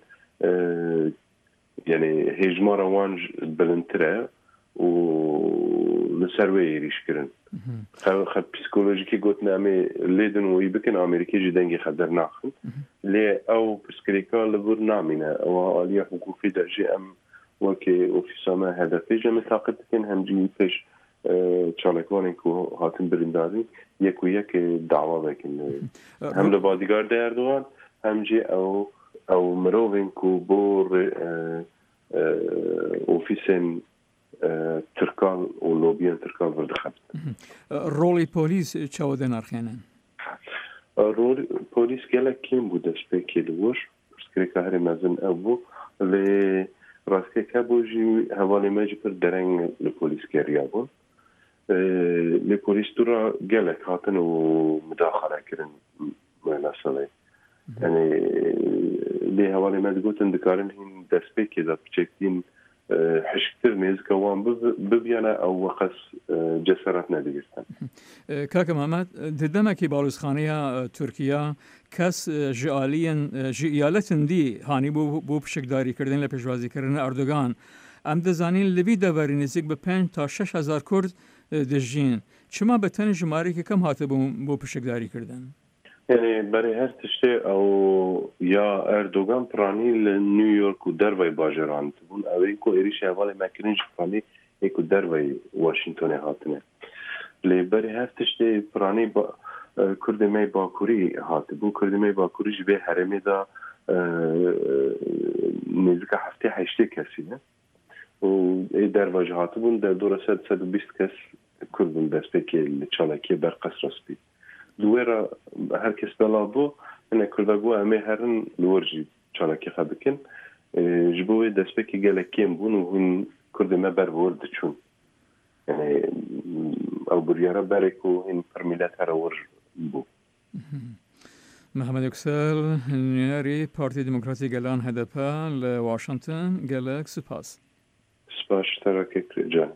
Speaker 5: یعنی هجمار وان بلندتره و لسروی ایریش کرن خب پسیکولوژیکی گوتن امی لیدن وی بکن امریکی جی دنگی خدر ناخن لی او پسکریکا لبور نامینه او آلیا حقوقی در جی ام وکی اوفیساما هدفی جمع طاقت کن هم جی پیش چالکوانی که هاتن برندازی یک و یک دعوا بکن هم لبادیگار در اردوغان هم جی او او مروین که بور اوفیسن ترکان و لوبیان ترکان ورده خبت
Speaker 18: رولی پولیس چاوده نرخینن؟
Speaker 5: رولی پولیس گلک کم بود اسپیکی دوش پرسکری که هری مزن ابو لی راستی که بوجی حوالی مجی پر درنگ لپولیس گریا بون لی پولیس دورا گلک هاتن و مداخله کرن مسئله یعنی لی حوالی مجی گوتن دکارن هین دسپیکی دا پچکتین حشكتر نيز كوان ببيانا او وقس جسرات نديستان
Speaker 18: كاكا محمد ددمكي بالوزخانية تركيا كاس جاليا جيالتن دي هاني بو بو بشكداري كردن لپیشوازی کردن اردوغان ام دزانین لبی داوری نزدیک به پنج تا شش هزار کرد دژین چما به تن جماری که کم هاته بو بو پشکداری کردن
Speaker 5: يعني برای هر تشتی او یا اردوغان پرانی لنیویورک و دروی باجران تبون اولی که ایریش اول مکرنج پرانی ایکو دروی واشنطن هاتنه لی برای هر تشتی پرانی با کردمی باکوری هاته بو کردمی باکوری جبه هرمی دا نزدیک هفته هشته کسی نه و ای دروی هاته بون در دور صد صد و بیست کس کردن دست بکی چالکی برقص راستی دویرا هر کس بلا بو اینه کردگو همه هرن لورجی چالکی خبکن جبوی دست بکی گلکیم بون و هون کردمه بر ورد چون یعنی او بریاره برکو این پرمیلت هر ورج بو
Speaker 18: محمد یکسل نیاری پارتی دموکراتی گلان هدپا لواشنطن گلک سپاس
Speaker 5: سپاس ترکه جان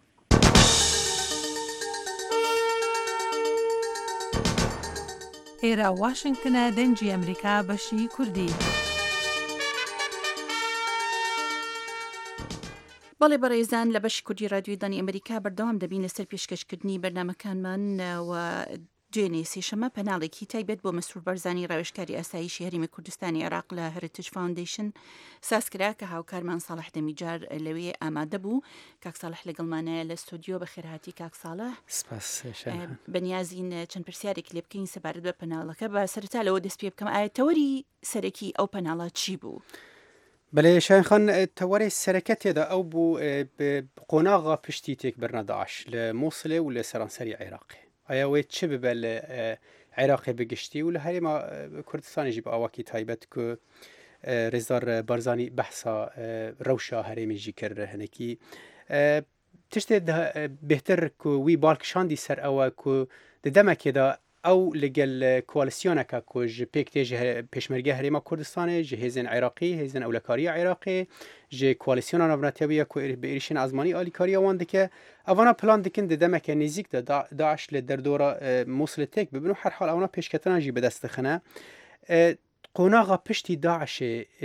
Speaker 19: ئێرە واشنگتنە دەنجی ئەمریکا بەشی کوردی.
Speaker 3: بەڵێ بەڕێزان لە بەشی کوردی رادیۆی دانی ئەمریکا بەردەوام دەبین لەسەر پێشکەشکردنی بەرنامەکانمان و دوێنێ سێشەمە پەناڵێکی تایبەت بۆ مەسرور بەرزانی ڕاوێژکاری ئاسایشی هەرێمی کوردستانی عێراق لە هەرتج فاوندیشن سازکرا کە هاوکارمان ساڵح دەمیجار لەوێ ئامادە بوو. کاک ساڵح لەگەڵمانایە لە ستۆدیۆ بەخێرهاتی کاک ساڵح. بەنیازین چەند پرسیارێک لێ بکەین سەبارەت بە پەناڵەکە بە سەرەتا لەوە دەست پێ بکەم ئایا تەوەری سەرەکی ئەو پەناڵە چی بوو؟
Speaker 7: بله شاین خان تواری سرکت دا او بو قناغا پشتی تک برنا داعش لموصله و لسرانسری عراقی آیا وی چه ببل عراقی بگشتی و لهری ما کردستانی جیب آواکی تایبت که رزدار بارزانی بحثا روشا هرمی جی کرده هنکی تشتی بهتر که وی بالکشاندی سر او که دمکی دا او لگل کوالسیونکا که جه پیکتی جه پیشمرگی هریما کردستانه جه هیزن عراقی هیزن اولکاری عراقی جه کوالسیونا نبناتیویه که به ایریشن ازمانی آلیکاری وان دکه اوانا پلان دکن دمک نزیک دا داعش لدر دورا موصل تک ببینو هر حال اوانا پیشکتنا جی بدست خنه قناغا پشتی داعش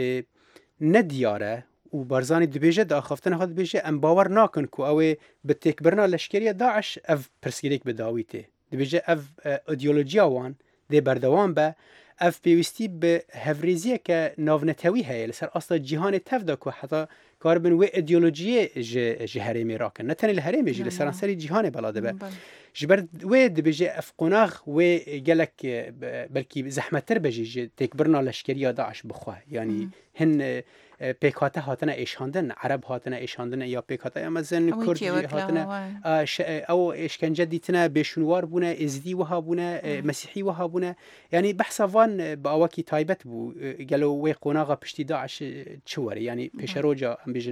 Speaker 7: ندیاره و بارزانی دبیجه دا خفتن خود بیجه ام باور ناکن که اوه بتکبرنا لشکریه داعش اف پرسگیریک بداویته دبیجه اف ایدئولوژیا وان دی بردوام به اف پیوستی به هفریزیه که ناونتوی هی لسر اصلا جهان تفدا که حتی کاربن و ایدئولوژی جه هرمی راکن نه تنی الهرمی جه لسر انسری جهان بلاده به جبر و دبیجه اف قناغ و گلک بلکی زحمتر بجی جه تکبرنا لشکری داعش بخواه یعنی هن پیکاته هاتنه ایشاندن عرب هاتنه ایشاندن یا پیکاته اما زن کردی هاتنه او اشکنجه دیتنه بشنوار بونه ازدی وها بونه مسیحی وها بونه یعنی بحث وان با اواکی تایبت بو گلو وی قناغا پشتی داعش چوره یعنی پیش روجا ام بیجن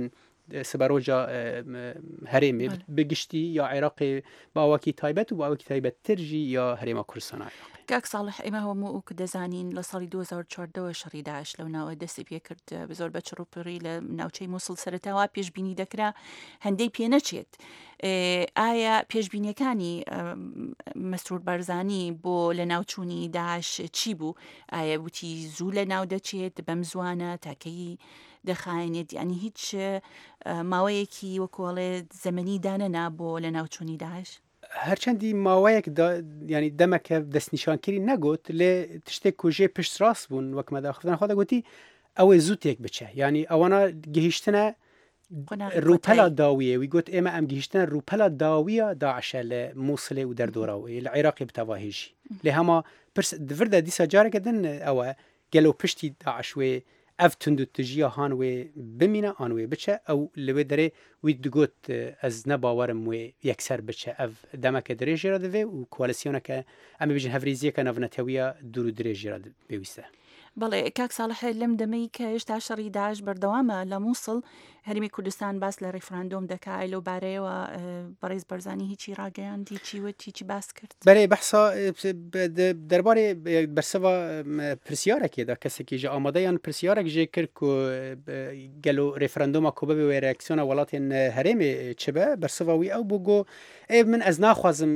Speaker 7: سبەرۆژە هەرێمێ بگشتی یا عێراقی باوەکی تایبەت و باوەکی تایبەت ترژی یا هەرێمە کوردستان عێراق.
Speaker 3: کاک ساڵح ئێمە هەموو و کە دەزانین لە ساڵی دوو هەزار و چواردەوە شەڕی داعش لەو ناوە دەستی پێ کرد بە زۆر بە چڕوپڕی لە ناوچەی مووسڵ سەرەتاوا پێشبینی دەکرا هەندەی پێ نەچێت. ئایا پێشبینیەکانی مەسرور بارزانی بۆ لە ناوچوونی داعش چی بوو؟ ئایا وتی زوو لە ناو دەچێت بەم زوانە تاکەی دەخایێنێت ینی هیچ ماوەیەکی وەکوڵێ زەمەنی دانەنا بۆ لە ناوچوونی داعش؟
Speaker 7: هەرچەندی ماوەیەک ینی دەمەکە دەستنیشانکردی نەگوت لێ تشتێک کوژێ پشت ڕاست بوون وەکمەداخستان خۆ دەگوتی ئەوەی زوو تێک بچە ینی ئەوانە گەهیشتنە ڕووپەلا داویە وی گوت ئێمە ئەم گەهیشتنە ڕووپەلا داویە داعشە لە مووسڵێ و دەردۆراوی لە عێراقی بتەواهێژی لێ هەما پرس دڤردە دیسە جارێکە دن ئەوە گەلو پشتی داعشوێ ئەف تونند و تژیە هاانوێ بمینە ئانوێ بچە ئەو لەوێ دەرێ وی دگوت ئەز نەباوەرم وێ یەکسەر بچە ئەف دەمەکە درێژێرە دەوێ و کۆالسیۆنەکە ئەمە بژین هەڤریزیەکە نەڤنەتەویە دوور و درێژێرە پێویستە.
Speaker 3: بەڵێ کاک ساڵح لەم دەمەی کە هێشتا شەڕی داعش بەردەوامە لە مووسڵ هەرمی کوردستان باس لە ڕیفراندۆم دەکای لەو بارەیەوە بەڕێز بەرزانی هیچی ڕاگەیاندی چیوە هیچی باس کرد؟
Speaker 7: بەێ بەحسا دەربارێ بەرسەوە پرسیارێکێدا کەسێکیژە ئامادەیان پرسیارێک ژێ کرد و گەلو ڕێفراندۆمە کۆبە بێ ڕێکسیۆنە وڵاتێن هەرێمێ چ بە بەرسەوەوی ئەو بۆگۆ من ئەز ناخوازم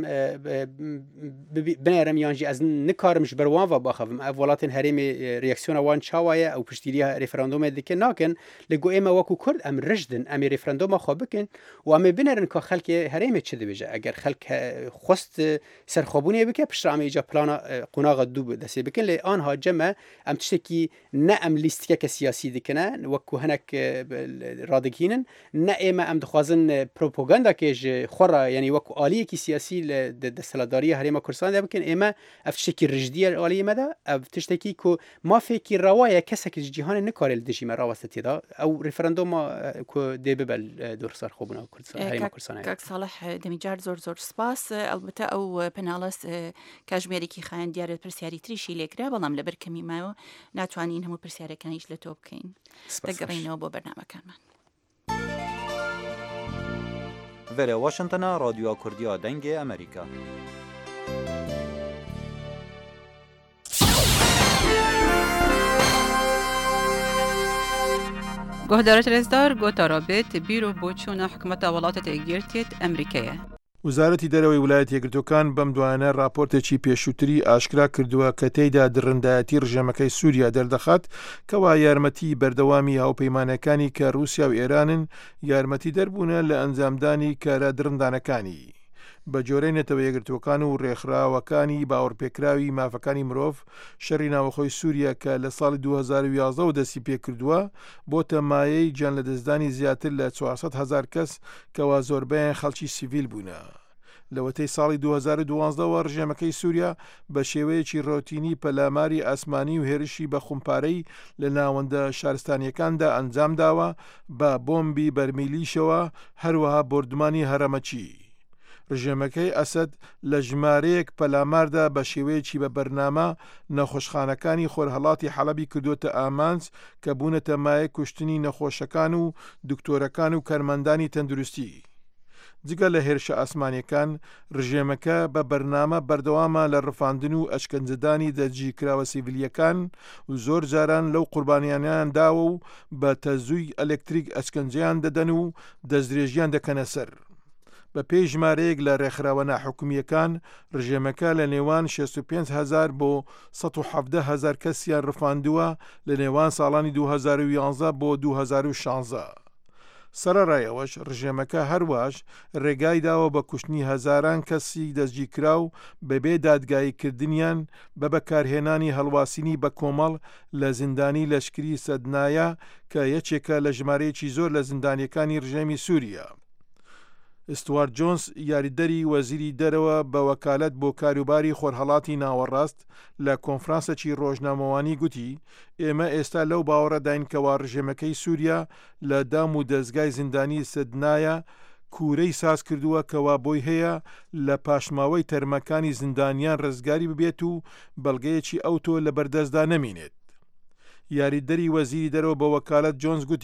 Speaker 7: بنێرم یانژی ئەز نکارمش بەروانڤ باخەم ئەو وڵاتێن هەرێمێ ریاکسیۆنە وان چاوایە ئەو پشتیری ڕێفراندۆمە دکە ناکەن لەگو ئێمە وەکو کورد ئەم ڕژدن ئەمێ ڕێفراندۆمە خۆ بکەن و ئەمێ بنێرن کە خەلکی هەرێمێ چ دەبێژە ئەگەر خەلک خست سەرخۆبوونێ بکە پشترامیجا پلانە قوناغە دوو دەسێ بکەن لێ ئانها جەمە ئەم تشتێکی نە ئەم لیستیکەکە سیاسی دکەنە وەکو هەنێک ڕادگهینن نە ئێمە ئەم دخوازن پرۆپۆگانداکێژ خۆڕە ینی وەکو ئالیەکی سیاسی لە دەسەڵاتداری هەرێمە کوردستان دەبکەن ئێمە ئەف تشتێکی ڕژدیە ئالیمەدا ئەف تشتێکی کو مافێکی ڕەوایە کەسێکی جیهانە نکارێت دژیمە ڕاوەستە تێدا ئەو ڕێفراندۆمە دێ ببە دوورسەر خۆبوونەوە کوردستان.
Speaker 3: کاک ساڵح دەمیجار زۆر زۆر سپاس ئەلبەتە ئەو پەناڵەس کاژمێرێکی خایەن دیارە پرسیاری تریشی لێکرا بەڵام لەبەر کەمی مایەوە ناتوانین هەموو پرسیارەکانیش لە تۆ بکەین دەگەڕینەوە بۆ بەرنامەکانمان.
Speaker 8: Vere Washington'a Radyoya Kurdiya Dengê Amerîka.
Speaker 20: گهدارت رزدار گوتا رابط بیرو بۆچوونە حکومەتە وڵاتە یەکگرتوویەت ئەمریکایە.
Speaker 21: وزارەتی دەرەوەی ویلایەتە یەکگرتووەکان بەم دوایانە راپۆرتێکی پێشووتری ئاشکرا کردووە کە تێیدا درڕندایەتی ڕژێمەکەی سووریا دەردەخات کەوا یارمەتی بەردەوامی هاوپەیمانەکانی کە رووسیا و ئێرانن یارمەتی دەربوونە لە ئەنجامدانی کارە درڕندانەکانی. بە جۆرەی نێتەوە یەکگرتووەکان و ڕێکخراوەکانی باوەڕپێکراوی مافەکانی مرۆڤ شەڕی ناوەخۆی سووریا کە لە ساڵی دوو هەزار و یازدە دەستی پێکردووە بۆتە مایەی گیان لە دەستدانی زیاتر لە چوارسەد هەزار کەس کەوا زۆربەیان خەڵکی سیڤیل بوونە. لەوەتەی ساڵی دوو هەزار و دوازدەوە ڕژێمەکەی سووریا بە شێوەیەکی ڕۆتینی پەلاماری ئاسمانی و هێرشی بە خومپارەی لە ناوەندە شارستانیەکاندا ئەنجام داوە بە بۆمبی بەرمیلیشەوە هەروەها بردمانی هەرەمەچی. ڕژێمەکەی ئەسەد لە ژمارەیەک پەلاماردا بە شێوەیەکی بە بەرنامە نەخۆشخانەکانی خۆرهەڵاتی حەڵەبی کردوتە ئامانج کە بوونەتە مایە کوشتنی نەخۆشەکان و دکتۆرەکان و کارمەندانی تەندروستی. جگە لە هێرشە ئاسمانیەکان ڕژێمەکە بە بەرنامە بەردەوامە لە ڕفاندن و ئەشکەنجەدانی دەرجیکراوە سیڤیلیەکان و زۆر جاران لەو قوربانیانیان داوە و بە تەزووی ئەلکتریک ئەشکەنجیان دەدەن و دەستدرێژیان دەکەنە سەر. بە پێی ژمارەیەک لە ڕێکخراوە ناحکومیەکان ڕژێمەکە لە نێوان شەست و پێنج هەزار بۆ سەد و حەڤدە هەزار کەسیان ڕفاندووە لە نێوان ساڵانی دوو هەزار و یانزە بۆ دوو هەزار و شانزە. سەرەڕایەوەش ڕژێمەکە هەروەش ڕێگای داوە بە کوشتنی هەزاران کەسی دەستگیرکراو بەبێ دادگاییکردنیان بە بەکارهێنانی هەڵواسینی بە کۆمەڵ لە زیندانی لەشکری سەدنایە کە یەکێکە لە ژمارەیەکی زۆر لە زیندانیەکانی ڕژێمی سووریا. ئستوارت جۆنس یاریدەری وەزیری دەرەوە بە وەکالەت بۆ کاروباری خۆرهەڵاتی ناوەڕاست لە کۆنفرانسێکی ڕۆژنامەوانی گوتی ئێمە ئێستا لەو باوەڕەداین کەوا ڕژێمەکەی سووریا لە دام و دەستگای زیندانی سەدنایە کوورەی ساز کردووە کەوا بۆی هەیە لە پاشماوەی تەرمەکانی زیندانیان ڕزگاری ببێت و بەڵگەیەکی ئەوتۆ لە بەردەستدا نەمینێت. یاریدەری وەزیری دەرەوە بە وەکالەت جۆنس گوتی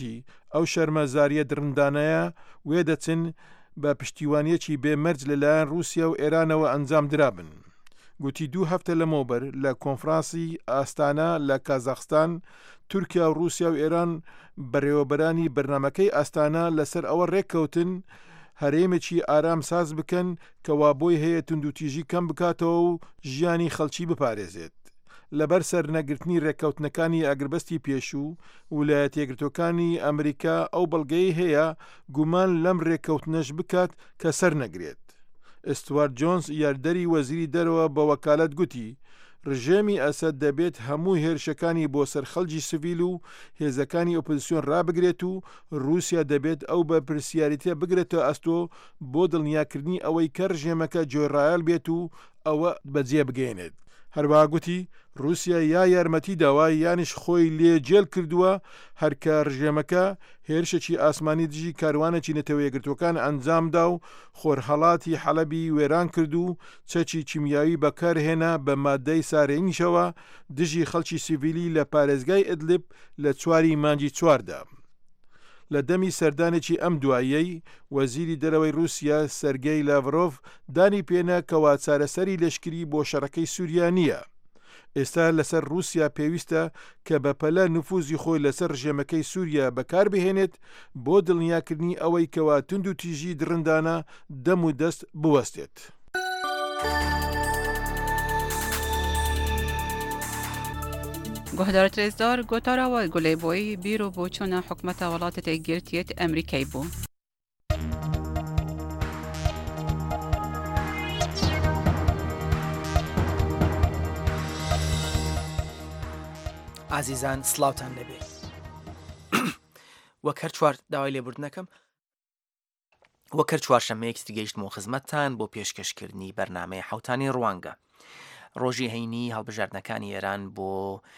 Speaker 21: ئەو شەرمەزاریە درندانەیە وێ دەچن بە پشتیوانیەکی بێمەرج لەلایەن رووسیا و ئێرانەوە ئەنجام درابن. گوتی دوو هەفتە لەمەوبەر لە کۆنفرانسی ئاستانە لە کازاخستان تورکیا و رووسیا و ئێران بەڕێوەبەرانی بەرنمەکەی ئاستانە لەسەر ئەوە ڕێککەوتن هەرێمێکی ئارام ساز بکەن کەوا بۆی هەیە توندوتیژی کەم بکاتەوە و ژیانی خەڵکی بپارێزێت. لەبەر سەرنەگرتنی ڕێککەوتنەکانی ئەگربەستی پێشوو ویلایەتە یەکگرتووەکانی ئەمریکا ئەو بەڵگەی هەیە گومان لەم ڕێککەوتنەش بکات کە سەر نەگرێت. ئستوارت جۆنس یاردەری وەزیری دەرەوە بە وەکالەت گوتی ڕژێمی ئەسەد دەبێت هەموو هێرشەکانی بۆ سەر خەڵکی سڤیل و هێزەکانی ئۆپۆزیسیۆن ڕابگرێت و رووسیا دەبێت ئەو بە پرسیاریتە بگرێتەوە ئەستۆ بۆ دڵنیاکردنی ئەوەی کە ڕژێمەکە جۆڕایەل بێت و ئەوە بەجێ بگەێنێت. هەروەها گوتی رووسیا یا یارمەتی داوای یانیش خۆی لێ جێل کردووە هەرکە ڕژێمەکە هێرشێکی ئاسمانی دژی کاروانێکی نەتەوە یەکگرتووەکان ئەنجامدا و خۆرهەڵاتی حەلەبی وێران کرد و چەکی چیمیاوی بەکارهێنا بە مادەی سارێنیشەوە دژی خەڵکی سیڤیلی لە پارێزگای ئیدلیب لە چواری مانگی چواردا. لە دەمی سەردانێکی ئەم دواییەی وەزیری دەرەوەی رووسیا سەرگەی لاڤرۆڤ دانی پێنا کەوا چارەسەری لەشکری بۆ شەڕەکەی سووریا نییە. ئێستا لەسەر رووسیا پێویستە کە بەپەلە نفوزی خۆی لەسەر ڕژێمەکەی سووریا بەکاربهێنێت بۆ دڵنیاکردنی ئەوەی کەوا تند و تیژی درندانە دەم و دەست بوەستێت.
Speaker 20: گۆهدار ترێزدار گۆتاراوە گولەیبۆی بیرۆ بۆ چۆنە حکومەتە وڵاتە تێگرتیێت ئەمریکای بوو.
Speaker 1: ئازیزان سلااوان لەبێ وەکەر چوار داوای لێبوردنەکەم وەکەر چوارشەمەیەک گەیشتمەوە خزمەتتان بۆ پێشکەشکردنی بەرنامەی حوتانی ڕوانگە. ڕۆژی هەینی هەڵبژاردنەکانی ئێران بۆ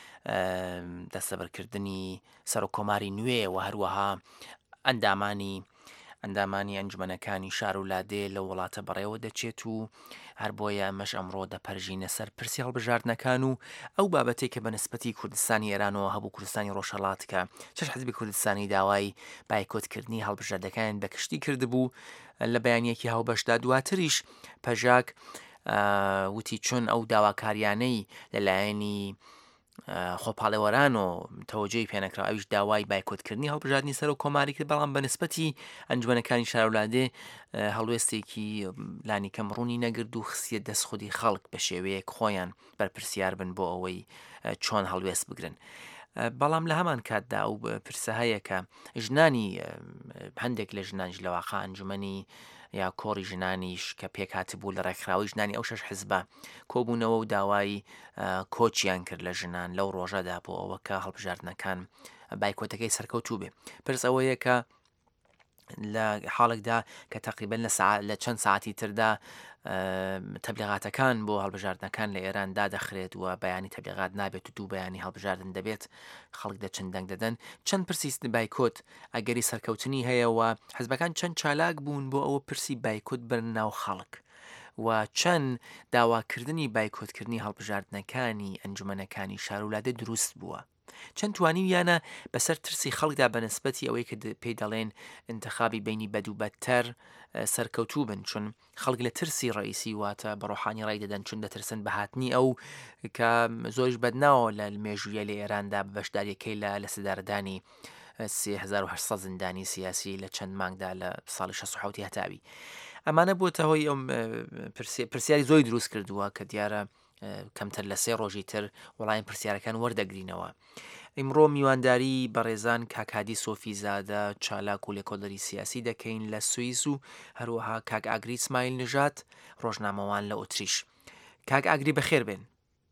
Speaker 1: دەستەبەرکردنی سەر و کۆماری نوێ و هەروەها ئەندامانی ئەندامانی ئەنجومەنەکانی شار و لادێ لە وڵاتە بەڕێوە دەچێت و هەر بۆیە ئەمەش ئەمڕۆ دەپەرژینە سەر پرسی هەڵبژاردنەکان و ئەو بابەتێک کە بە نسبەتی کوردستانی ئێرانەوە هەبوو کوردستانی ڕۆژهەڵات کە چەش حزبی کوردستانی داوای بایکۆتکردنی هەڵبژاردنەکان بەکشتی کردبوو لە بەیانیەکی هاوبەشدا. دواتریش پەژاک وتی چۆن ئەو داواکاریانەی لەلایەنی خۆپاڵێوەران و تەوەجەی پێنەکرا ئەویش داوای بایکۆتکردنی هەڵبژاردننی سەر و کۆماری کرد، بەڵام بە نسبەتی ئەنجومەنەکانی شارەولادێ هەڵوێستێکی لانی کەم ڕوونی نەگرد و خسیە دەستخودی خەڵک بە شێوەیەک خۆیان بەرپرسیار بن بۆ ئەوەی چۆن هەڵوێست بگرن. بەڵام لە هەمان کاتدا ئەو پرسە هەیە کە ژنانی هەندێک لە ژنانش لەواقع ئەنجومەنی یا کۆڕی ژنانیش کە پێکات بوو لە ڕێکخراوی ژنانی ئەو شەش حزبە کۆبوونەوە و داوای کۆچیان کرد لە ژنان لەو ڕۆژەدا بۆ ئەوە کە هەڵبژاردنەکان بایکۆتەکەی سەرکەوتوو بێ. پرس ئەوەیە کە لە حاڵێکدا کە تقریبەن لە چەند ساعتی تردا تەبلیغاتەکان بۆ هەڵبژاردنەکان لە ئێران دادەخرێت و بەیانی تەبلیغات نابێت و دوو بەیانی هەڵبژاردن دەبێت، خەڵک دەچەند دەنگ دەدەن. چەند پرسی بایکۆت ئەگەری سەرکەوتنی هەیەەوە حزبەکان چەند چالاک بوون بۆ ئەوە پرسی بایکۆت برن ناو خەڵک و چەند داواکردنی بایکۆتکردنی هەڵبژاردنەکانی ئەنجومەنەکانی شارولادە دروست بووە. چەند توانی یانە بەسەر ترسی خەڵکدا بە نسبەتی ئەوەی کە پێی دەڵێن انتخابی بینی بەد و بەدتر سەرکەوتوو بن، چون خەڵک لە ترسی ڕئیسی واتە بە ڕۆحانی ڕای دەدەن چون دەترسن بەهاتنی ئەو کە زۆریش بەدناوە لە مێژویە لە ئێراندا بەشداریەکەی لە لە سەدارەدانی سێ هەزار و هەشت سەد زیندانی سیاسی لە چەند مانگدا لە ساڵی شەست و حەوت هەتاوی. ئەمانە بۆتە هۆی ئەم پرسیاری زۆری دروست کردووە کە دیارە کەمتر لە سێ ڕۆژی تر وەڵامی پرسیارەکان وەردەگرینەوە. ئیمڕۆ میوانداری بەڕێزان کاکادی سۆفی زادە چالاک و لێکۆڵەری سیاسی دەکەین لە سوئیس و هەروەها کاک ئاگری ئیسماعیل نژات ڕۆژنامەوان لە ئۆتریش. کاک ئاگری بەخێر بێن.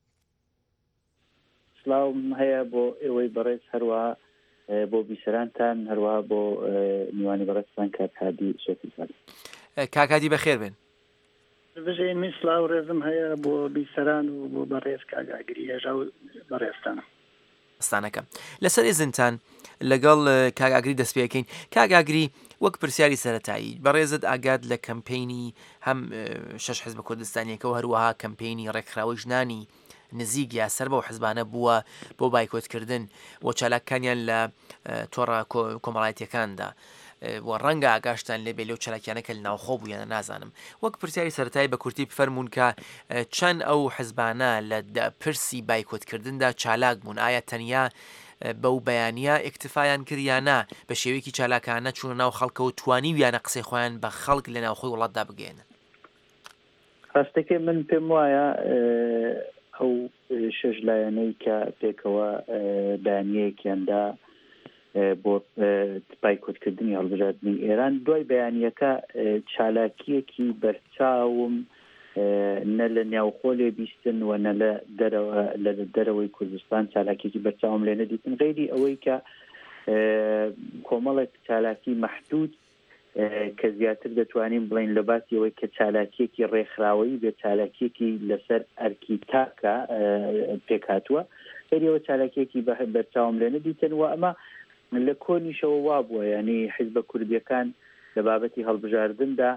Speaker 22: سلااوم هەیە بۆ ئێوەی بەڕێز هەروەها بۆ بیسەرانتان هەروەها بۆ میوانی بەڕێزتان کاکادی سۆفی زادە.
Speaker 1: کاکادی بەخێر بێن.
Speaker 23: بژێن من سلااو ڕێزم هەیە بۆ بیسەران و بۆ بەڕێز کاگاگری هێژا و بەڕێستانە
Speaker 1: ستانەکەم لەسەر ئێزنتان لەگەڵ کاگاگری دەست پێەکەین. کاگاگری وەک پرسیاری سەرەتایی بەڕێزت ئاگات لە کەمپینی هەم شەش حزب کوردستانیەکە و هەروەها کەمپینی ڕێکخراوی ژنانی نزیک یاسەر بەو حزبانە بووە بۆ بایکۆتکردن و چالاکانیان لە تۆڕە کۆمەڵایەتیەکاندا و ڕەنگە ئاگاشتان لێبێ لەو چالاکیانەکە لە ناوخۆ بوویانە نازانم وەک پرسیاری سەرەتایی بە کورتی بفەرمونون کە چەند ئەو حزبانە لە پرسی بایکۆتکردندا چالاک بوون ئایا تەنیا بەو بەیانە ئیکتفایان کردیانە بە شێوەیەکی چالاکانە چوونە ناو خەڵکە و توانی ویانە قسەی خۆیان بە خەڵک لە ناوخۆی وڵاتدا بگەێنن
Speaker 22: ڕاستەکەی من پێم وایە ئەو شەش لایەنەی کە پێکەوە بەیانیەکیاندا بۆ بایکۆتکردنی هەڵبژاردننی ئێران دوای بەیانیەکە چالاکیەکی بەرچاوم نە لە ناوخۆ لێ بیستن و نە لە لە دەرەوەی کوردستان چالاکیێکی بەرچاوم لێ نەدیتن غیری ئەوەی کە کۆمەڵێک چالاکی مەحدود کە زیاتر دەتوانین بڵین لە باسی ئەوەی کە چالاکیەکی ڕێکخراوەیی بێ چالاکیەکی لەسەر ئەرکی تاکە پێکاتووە غیریەوە چالاکیەکی بەرچاوم لێ نەدیتن و ئەمە لە کۆنیشەوە وا بووە ینی حیزبە کوردیەکان لە بابەتی هەڵبژاردندا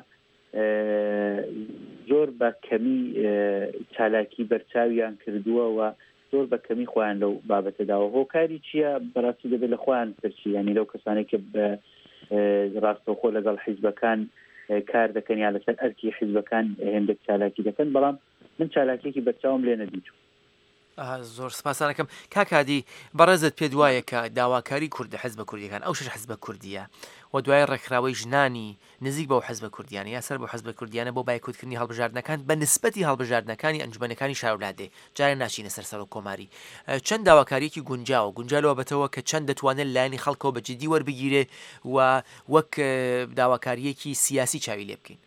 Speaker 22: زۆر بە کەمی چالاکی بەرچاویان کردووە و زۆر بە کەمی خۆیان لەو بابەتەداوە هۆکاری چییە بەڕاستی دەبێت لە خۆیان پرسی ینی لەو کەسانێک کە بە ڕاستەوخۆ لەگەڵ حیزبەکان کار دەکەن یا لەسەر ئەرکی حیزبەکان هێندێک چالاکی دەکەن بەڵام من چالاکیێکی بەرچاوم لێ نەدیتوە
Speaker 1: زۆر سپاسانەکەم کاکادی بەڕێزت پێ دوایە کە داواکاری کورد حزبە کوردیەکان ئەو شش حزبە کوردیە و دوای ڕێکخراوەی ژنانی نزیک بەو حزبە کوردیانە یا سەر بۆ حزبە کوردیانە بۆ بایکوتکردنی هەڵبژاردنەکان بە نسبەتی هەڵبژاردنەکانی ئەنجومەنەکانی شارولادێ جارێ ناچینە سەر سەر و کۆماری چەند داواکاریەکی گونجاوە گونجالەوە بەتەوە کە چەند دەتوانێت لایەنی خەڵکەوە بە جددی وەربگیرێ و وەک داواکاریەکی سیاسی چاوی لێ بکەین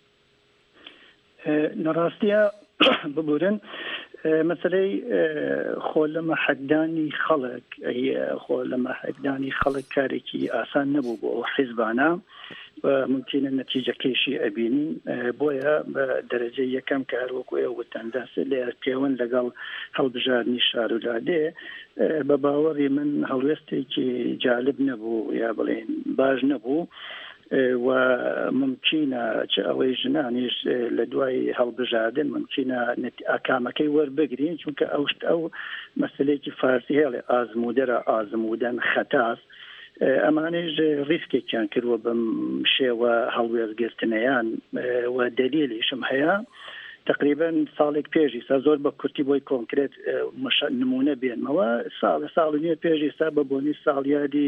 Speaker 23: نەڕاستیە ببورن مەسەلەی خۆ لە مەحەدانی خەڵک خۆ لە مەحەدانی خەڵک کارێکی ئاسان نەبوو بۆ حیزبانە ممکنە نەتیجەکەیشی ئەبینین بۆیە بە دەرەجەی یەکەم کاروەکوێ وتەنداس لێ پەیوەند لەگەڵ هەڵبژاردننی شارولادێ بە باوەڕی من هەڵوێستێکی جالب نەبوو یا بڵێن باش نەبوو و ممکنە چ ئەوەی ژنانیش لە دوای هەڵبژاردن ممکنە ئاکامەکەی وەربگرین چونکە ئەوشت ئەو مەسلەیەکی فارسی هێڵێ ئازمودەرە ئازمودەن خەتاس ئەمانەش ڕیسکێکیان کردووە بەم شێوە هەڵوێزگرتنەیان و دەلیلیشم هەیە تقریبا ساڵێک پێشی سا زۆر بە کورتی بۆی کۆنکرێت نمونە بێنمەوە ساڵ ساڵ نیە پێشی سا بە بۆنی ساڵیادی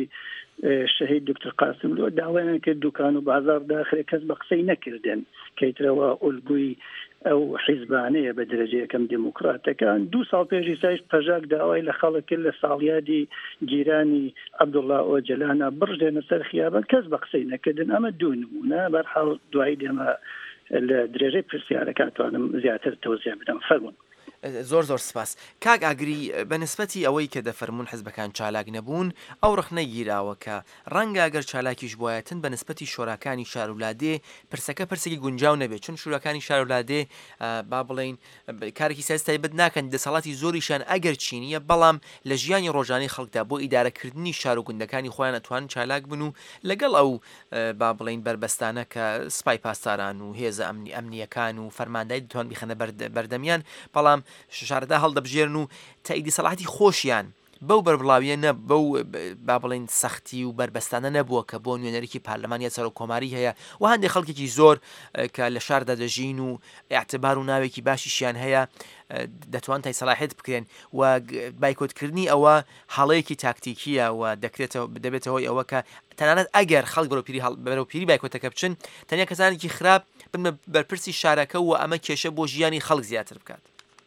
Speaker 23: شەهید دکتۆر قاسم لۆ داوایان کرد دوکان و بازار داخرێ کەس بە قسەی نەکردن کەیترەوە ئولگوی ئەو حیزبانەیە بە درەجەیەکەم دموکراتەکان دوو ساڵ پێشی سایش پەژاک داوای لە خەڵک کرد لە ساڵیادی گیرانی عەبدوڵڵا ئۆجەلانە بڕژێنە سەر خیابان کەس بە قسەی نەکردن ئەمە دوو نمونە بەرحاڵ دوایی دێمە لە درێژەی پرسیارەکان توانم زیاتر تەوزیع بدەم فەرمون
Speaker 1: زۆر زۆر سپاس کاک ئاگری بە نسبەتی ئەوەی کە دەفەرمونون حزبەکان چالاک نەبوون ئەو ڕخنە گیراوە کە ڕەنگە ئەگەر چالاکیش بایەتن بە نسبەتی شۆراکانی شارولادێ پرسەکە پرسێکی گونجاو نەبێت چون شوورەکانی شارولادێ با بڵین کارێکی سیاسی بد ناکەن دەسەڵاتی زۆریشان ئەگەر چینیە بەڵام لە ژیانی ڕۆژانەی خەڵکدا بۆ ئیدارەکردنی شار و گوندەکانی خۆیان ئەتوانن چالاک بن و لەگەڵ ئەو با بڵین بربەستانە کە سپای پاسداران و هێزە ئەمنی ئەمنیەکان و فەرماندای دەتوان بخەنە بەردەمیان بەڵام شاردا هەڵدەبژێرن و تاییدی سەلاحەتی خۆشیان بەو بەربڵاویە نە بەو با بڵین سەختی و بربەستانە نەبووە کە بۆ نوێنەرێکی پارلەمانیا سەر و کۆماری هەیە و هەندێک خەڵکێکی زۆر کە لە شاردا دەژین و ئاعتبار و ناوێکی باشیشیان هەیە دەتوان تای سەلاحێت بکرێن و بایکۆتکردنی ئەوە هەڵەیەکی تاکتیکیە و دەکرێتەوە دەبێتەوەی ئەوە کە تەنانەت ئەگەر خەڵک بەرەوپیری بایکۆتەکە بچن تەنیا کەسانێکی خراپ بن بەرپرسی شارەکە و ئەمە کێشە بۆ ژیانی خەڵک زیاتر بکات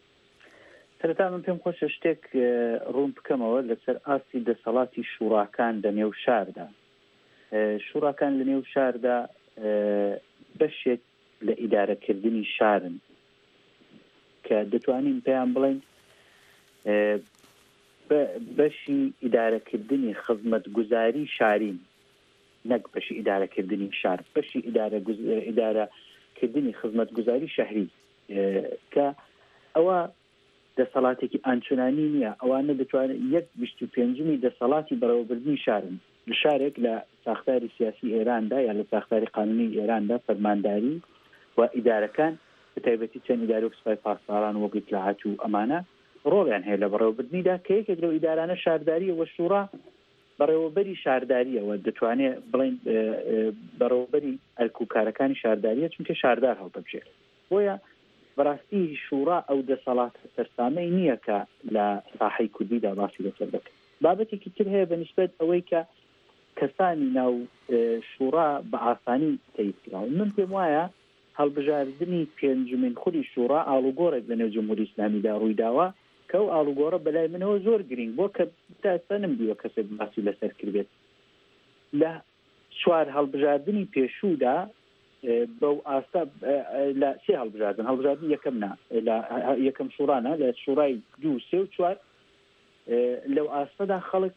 Speaker 22: سەرەتا من پێم خۆشە شتێک ڕوون بکەمەوە لەسەر ئاستی دەسەڵاتی شوڕاکان لە نێو شاردا شوڕاکان لە نێو شاردا بەشێک لە ئیدارەکردنی شارن کە دەتوانین پێیان بڵێن بەشی ئیدارەکردنی خزمەتگوزاری شارین نەک بەشی ئیدارەکردنی شار بەشی ئیدارەکردنی خزمەتگوزاری شەهری کە ئەوە دەسەڵاتێکی ئانچنانی نییە ئەوانە دەتوانێت یەک بیست و پێنجمی دەسەڵاتی بەڕێوەبردننی شارن لە شارێک لە ساختاری سیاسی ئێراندا یا لە ساختاری قانونی ئێراندا فەرمانداری و ئیدارەکان بە تایبەتی چەند ئیدارە و سوپای پاسداران وەک ئیتلاعات و ئەمانە ڕۆڵیان هەیە لە بەڕێوەبردننیدا کە یەکێک لەو ئیدارانە شارداریە وە شوڕا بەڕێوەبەری شارداریەوە دەتوانێت بڵین بەڕێوەبەری ئەلکوکارەکانی شارداریە چونکە شاردار هەڵبەبژێت بۆیە بەڕاستی شوڕا ئەو دەسەڵاتە سەرسامەی نییە کە لە ساحەی کوردیدا باسی لەسەر دەکەن. بابەتێکی تر هەیە بەنسبەت ئەوەی کە کەسانی ناو شوڕا بە ئاسانی تەیدکراون. من پێم وایە هەڵبژاردننی پێنجمین خولی شوڕا ئاڵوگۆڕێک لە نێو جمهوری ئیسلامیدا ڕوویداوە کە ئەو ئاڵوگۆڕە بەلای منەوە زۆر گرنگ بۆ کە تاستا نمدیوە کەسێک باسی لەسەر کردێت. لە چوار هەڵبژاردننی پێشوودا بەو ئاستا لە سێ هەڵبژاردن هەڵبژاردن یەکەم نا لە یەکەم شوڕانە لە شوڕای دوو سێ و چوار لەو ئاستەدا خەڵک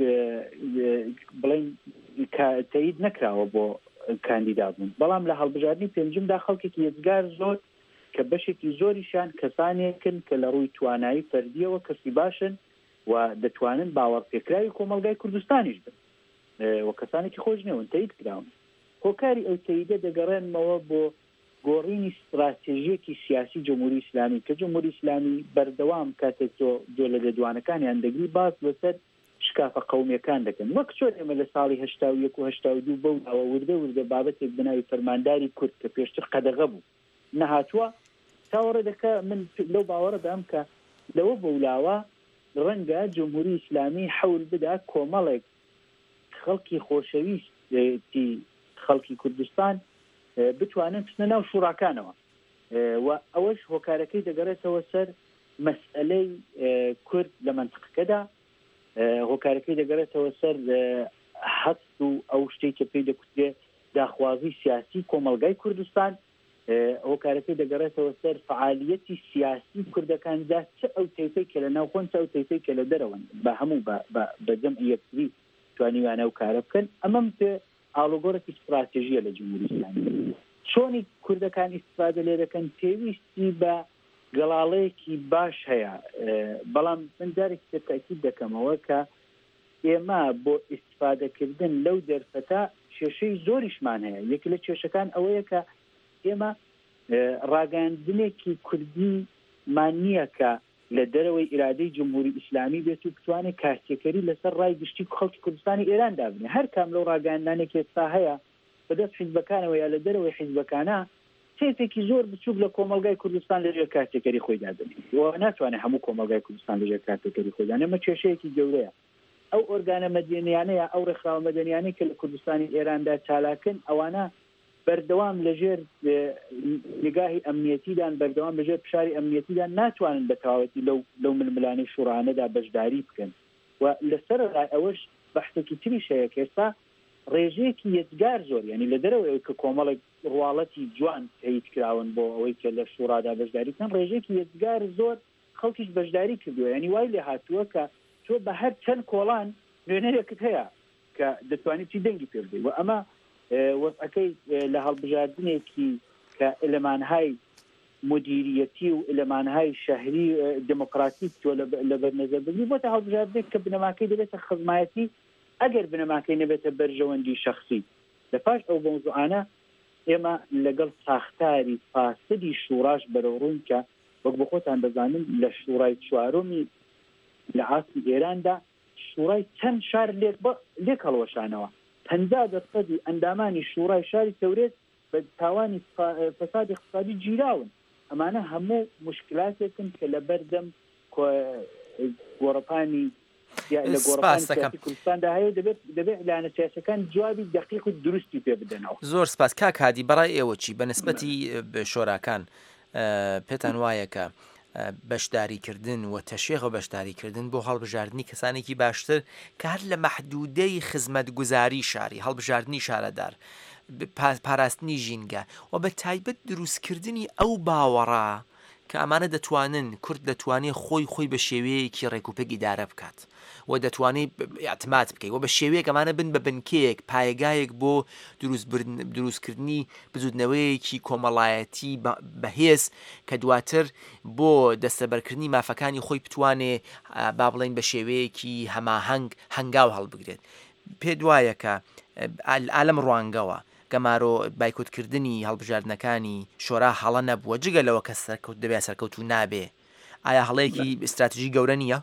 Speaker 22: بڵین تەیید نەکراوە بۆ کاندیدا بوون، بەڵام لە هەڵبژاردننی پێنجمدا خەڵکێکی یەکجار زۆر کە بەشێکی زۆریشان کەسانێکن کە لە ڕووی توانایی فەردیەوە کەسی باشن و دەتوانن باوەڕ پێکراوی کۆمەلگای کوردستانیش بن و کەسانێکی خۆش نێون تەیید کراون. هۆکاری ئەو تەییدە دەگەڕێنمەوە بۆ گۆڕینی استراتێژیەکی سیاسی جمهوری ئیسلامی کە جمهوری ئیسلامی بەردەوام کاتێک تۆ دۆ لە دەدوانەکانیان دەگری باز لەسەر شکافە قەومیەکان دەکەن. وەک چۆن ئێمە لە ساڵی هەشتا و یەک و هەشتا و دوو بەولاوە وردە وردە بابەتێک بناوی فەرمانداری کورد کە پێشتر قەدەغە بوو نەهاتووە تاوەڕێ دەکە من لەو باوەڕە دام کە لەوە بەولاوە ڕەنگە جمهوری ئیسلامی حەول بدا کۆمەڵێک خەڵکی خۆشەویستی خەڵکی کوردستان بتوانن بچنە ناو شوڕاکانەوە و ئەوەش هۆکارەکەی دەگەڕێتەوە سەر مەسئلەی کورد لە مەنتقەکەدا، هۆکارەکەی دەگەڕێتەوە سەر هەست و ئەو شتێک کە پێی دەکوترێ داخوازی سیاسی کۆمەلگای کوردستان، هۆکارەکەی دەگەڕێتەوە سەر فعالیەتی سیاسی کوردەکاندا چه ئەو تەیپەی کە لە ناوخۆن چه ئەو تەیپەی کە لە دەرەوەن بە هەموو بە جەمعی یەکتری توانیوانە و کارە بکەن. ئەمەم پێ ئاڵوگۆڕێکی استراتێژیە لە جمهوری ئیسلامی. چۆنی کوردەکان ئیستفادە لێ دەکەن پێویستی بە گەڵاڵەیەکی باش هەیە، بەڵام من جارێکی تاکید دەکەمەوە کە ئێمە بۆ ئیستفادەکردن لەو دەرفەتە کێشەی زۆریشمان هەیە. یەک لە کێشەکان ئەوەیە کە ئێمە ڕاگەاندنێکی کوردی مان نییە کە لە دەرەوەی ئیرادەی جمهوری ئیسلامی بێت و بتوانێت کارتێکەری لەسەر ڕای گشتی خەڵکی کوردستانی ئێراندا بنێ. هەر کام لەو ڕاگەاندانێک ئێستا هەیە بەدەست حیزبەکانەوە یا لە دەرەوەی حیزبەکانە سێتێکی زۆر بچووک لە کۆمەلگای کوردستان لەژێر کارتێکەری خۆیدا دەبێت و ناتوانێت هەموو کۆمەلگای کوردستان لەژێر کارتێکەری خۆیدا. ئەمە کێشەیەکی گەورەیە. ئەو ئۆرگانە مەدەنیانەیە ئەو ڕێکخراوە مەدەنیانەی کە لە کوردستانی ئێراندا چالاکن ئەوانە بەردەوام لەژێر نگاهی ئەمنیەتیدان بەردەوام لەژێر پشاری ئەمنیەتیدان ناتوانن بە تەواوەتی لەو لەو ململانەی شوڕانەدا بەشداری بکەن و لەسەر ئەوەش بەحثێکی تریش هەیە کە ئێستا ڕێژەیەکی یەکجار زۆر یعنی لە دەرەوەی کە کۆمەڵێک ڕواڵەتی جوان تەیید کراون بۆ ئەوەی کە لە شوڕادا بەشداری بکەن ڕێژەیەکی یەکجار زۆر خەڵکیش بەشداری کردووە. یعنی وای لێ هاتووە کە تۆ بە هەر چەند کۆڵان نوێنەرێکت هەیە کە دەتوانیت چی دەنگی پێ بدەیت و ئەمە وەسعەکەی لە هەڵبژاردنێکی کە ئەلەمانهای مدیریەتی و ئەلەمانهای شەهری دموکراتیک تۆ لە بەرنەزەربردنی بۆتە هەڵبژاردنێک کە بنەماکەی دەبێتە خزمایەتی ئەگەر بنەماکەی نەبێتە بەرژەوەندی شەخصی. لە پاش ئەو مۆزوعانە ئێمە لەگەڵ ساختاری فاسدی شوڕاش بەرەوڕوون کە وەک بە خۆتان دەزانن لە شوڕای چوارۆمی لە ئاستی ئێراندا شوڕای چەند شار لێک هەڵوەشانەوە پەنجا دەرسەدی ئەندامانی شوڕای شاری تەورێت بە تاوانی فەساد اقتصادی گیراون. ئەمانە هەموو مشکلاتێکن کە لە بەردەم گۆڕەپانی لە گۆڕەپانی کوردستاندا هەیە دەبێت لایەنە سیاسەکان جوابی دقیق و دروستی پێ بدەنەوە.
Speaker 1: زۆر سپاس. کاک هادی بەڕای ئێوە چی بەنسبەتی شۆراکان پێتان وایە کە بەشداریکردن و تەشویق بەشداریکردن بۆ هەڵبژاردننی کەسانێکی باشتر کە هەر لە مەحدودەی خزمەتگوزاری شاری هەڵبژاردننی شارەدار پاراستنی ژینگە و بە تایبەت دروستکردنی ئەو باوەڕە کە ئەمانە دەتوانن کورد دەتوانێت خۆی خۆی بە شێوەیەکی ڕێکوپێک ئیدارە بکات و دەتوانێت ئەتمات بکەیت و بە شێوەیەک ئەمانە بن بە بنکەیەک پایگایەک بۆ دروستکردنی بزودنەوەیەکی کۆمەڵایەتی بەهێز کە دواتر بۆ دەستەبەرکردنی مافەکانی خۆی بتوانێ با بڵێن بە شێوەیەکی هەماهەنگ هەنگاو هەڵبگرێت. پێ دوایە کە ئالەم ڕوانگەوە گەمارۆ بایکوتکردنی هەڵبژاردنەکانی شۆرا هەڵە نەبووە جگە لەوە کە سەرکەوت دەبێت سەرکەوتو نابێ ئایا هەڵەیەکی استراتیژی گەورە نییە؟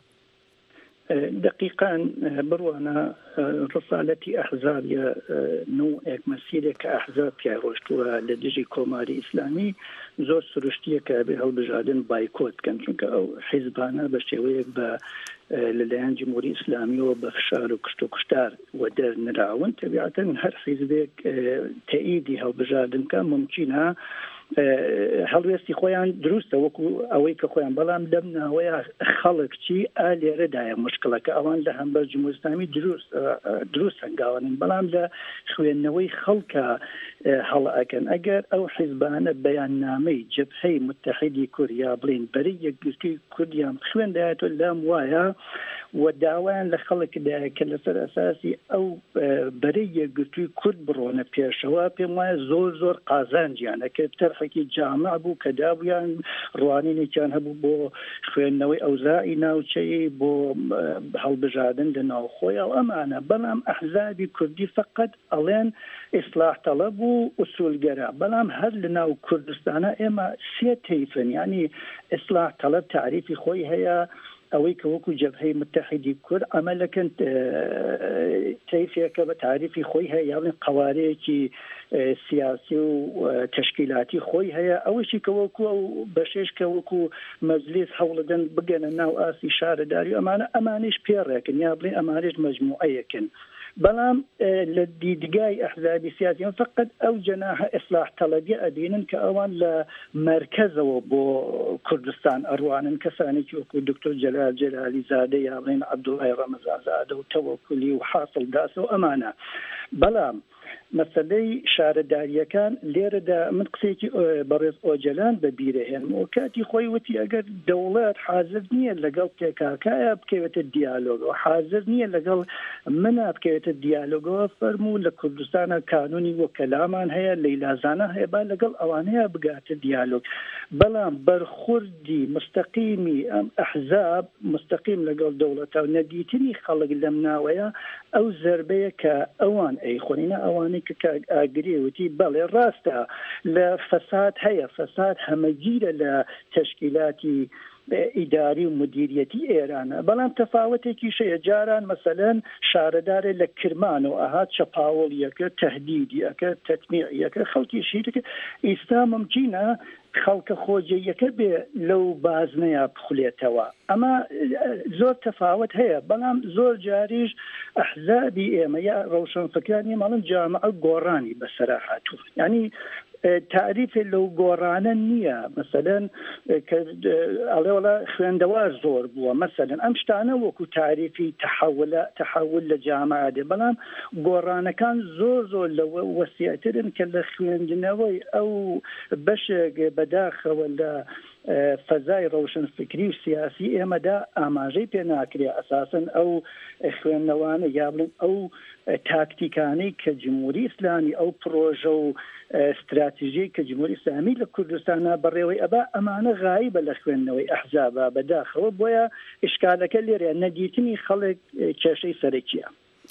Speaker 23: دقیقان بڕوانە ڕسالەتی ئەحزابە نوێک مەسیرێک کە ئەحزاب پیا ڕۆشتووە لە دژی کۆماری ئیسلامی زۆر سروشتیە کە بێ هەڵبژاردن بایکۆت بکەن چونکە ئەو حیزبانە بە شێوەیەک بە لەلایەن جمهوری ئیسلامیەوە بە فشار و کشت و کوشتار و دەرنراون تەبیعەتەن هەر حیزبێک تەئیدی هەڵبژاردن کە ممکنە هەڵوێستی خۆیان دروستە وەکو ئەوەی کە خۆیان بەڵام لەم ناوەیە خەڵک چی ئا لێرەدایە مشکلەکە ئەوان لە هەمبەر جمهوری ئیسلامی دروست دروست هەنگاوانن بەڵام لە خوێندنەوەی خەڵکە هەڵ ئەکەن ئەگەر ئەو حیزبانە بەیاننامەی جەبهەی متحیدی کورد یا بڵین بەری یەکگرتووی کوردیان خوێندایەتەوە لام وایە و داوایان لە خەڵکدایە کە لەسەر ئەساسی ئەو بەرەی یەکگرتووی کورد بڕۆنە پێشەوە پێم وایە زۆر زۆر قازانجیانە کە تەرحێکی جامع بوو کە دابوویان ڕوانینێکیان هەبوو بۆ خوێندنەوەی ئەوزائی ناوچەی بۆ هەڵبژاردن لە ناوخۆی ئەو ئەمانە بەڵام ئەحزابی کوردی فقط ئەڵێن ئیسلاح تەڵەب و ئوسولگەرە بەڵام هەر لە ناو کوردستانە ئێمە سێ تەیفن ینی ئیسلاح تەڵەب تعریفی خۆی هەیە ئەوەی کە وەکو جەبهەی متحیدی کورد ئەمەلەکەن تەیفێکە بە تعریفی خۆی هەیە یاڵێن قوارەیەکی سیاسی و تشکیلاتی خۆی هەیە ئەوەشی کە وەکو ئەو بەشێش کە وەکو مەجلیس هەوڵدەن بگەنە ناو ئاسی شارەداری ئەمانە ئەمانش پێڕێکن یا بڵێ ئەمانش مەجموعەیەکن بەڵام لە دیدگای ئەحزابی سیاسی فقط ئەو جەناحە ئیسلاح تەڵەبی ئەبینن کە ئەوان لە مرکزەوە بۆ کوردستان ئەڕوانن کەسانێکی وەکو دکتۆر جەلال جەلالی زادە یا بڵێن عەبدوڵای ڕەمەزانزادە و تەوەکولی و حاصل داسە و ئەمانە بەڵام مەسەلەی شارەداریەکان لێرەدا من قسێکی بەڕێز ئۆجەلان بەبیرەهێن و کاتی خۆی وتی ئەگەر دەوڵەت حاضر نییە لەگەڵ پێکاکایە بکەوێتە دیالۆگەوە حاضر نییە لەگەڵ منە بکەوێتە دیالۆگەوە فەرموو لە کوردستانە کانونی وە کەلامان هەیە لەیلازانە هەیە با لەگەڵ ئەوانەیە بگاتە دیالۆگ بەڵام بەرخوردی مستەقیمی ئەم ئەحزاب مستەقیم لەگەڵ دەوڵەتە و نەدیتنی خەڵک لەم ناوەیە ئەو زەربەیە کە ئەوان ئەیخۆنینە ئەوانەی کە ئاگرێوتی بەڵێ ڕاستە لە فەساد هەیە فەساد هەمەگیرە لە تشکیلاتی ئیداری و مدیریەتی ئێرانە بەڵام تەفاوتێکی شەیە جاران مەسەلەن شارەدارێ لە کرمان و ئاهات چەپاوڵیەکە تەهدیدیەکە تەتمیعیەکە خەڵکی شیرەکە ئیستا ممکنە خەڵکە خۆجێیەکە بێ لەو بازنەیە بخولێتەوە ئەمە زۆر تەفاوت هەیە بەڵام زۆر جاریش ئەحزابی ئێمە یا ڕەوشنفکرانی ماڵن جامعە گۆڕانی بەسەرا هاتووە ینی تعریف لەو گۆڕانە نییە مەسەلەن ئەڵێوەڵە خوێندەوار زۆر بووە مەسەلەن ئەم شتانە وەکو تعریفی تحولە تحول لە جامعادێ بەڵام گۆڕانەکان زۆر زۆر لە وەسیعترن کە لە خوێندنەوەی ئەو بەشێک بەداخەوە لە فەزای ڕەوشنفکری و سیاسی ئێمەدا ئاماژەی پێ ناکرێ ئەساسن ئەو خوێندنەوانە یا بڵێن ئەو تاکتیکانەی کە جمهوری ئیسلامی ئەو پرۆژە و استراتیژی کە جمهوری ئیسلامی لە کوردستانە بەڕێوەی ئەبا ئەمانە غایبە لە خوێندنەوەی ئەحزابە بەداخەوە بۆیە ئشکالەکە لێرە نەدیتنی خەڵک کێشەی سەرەکیە.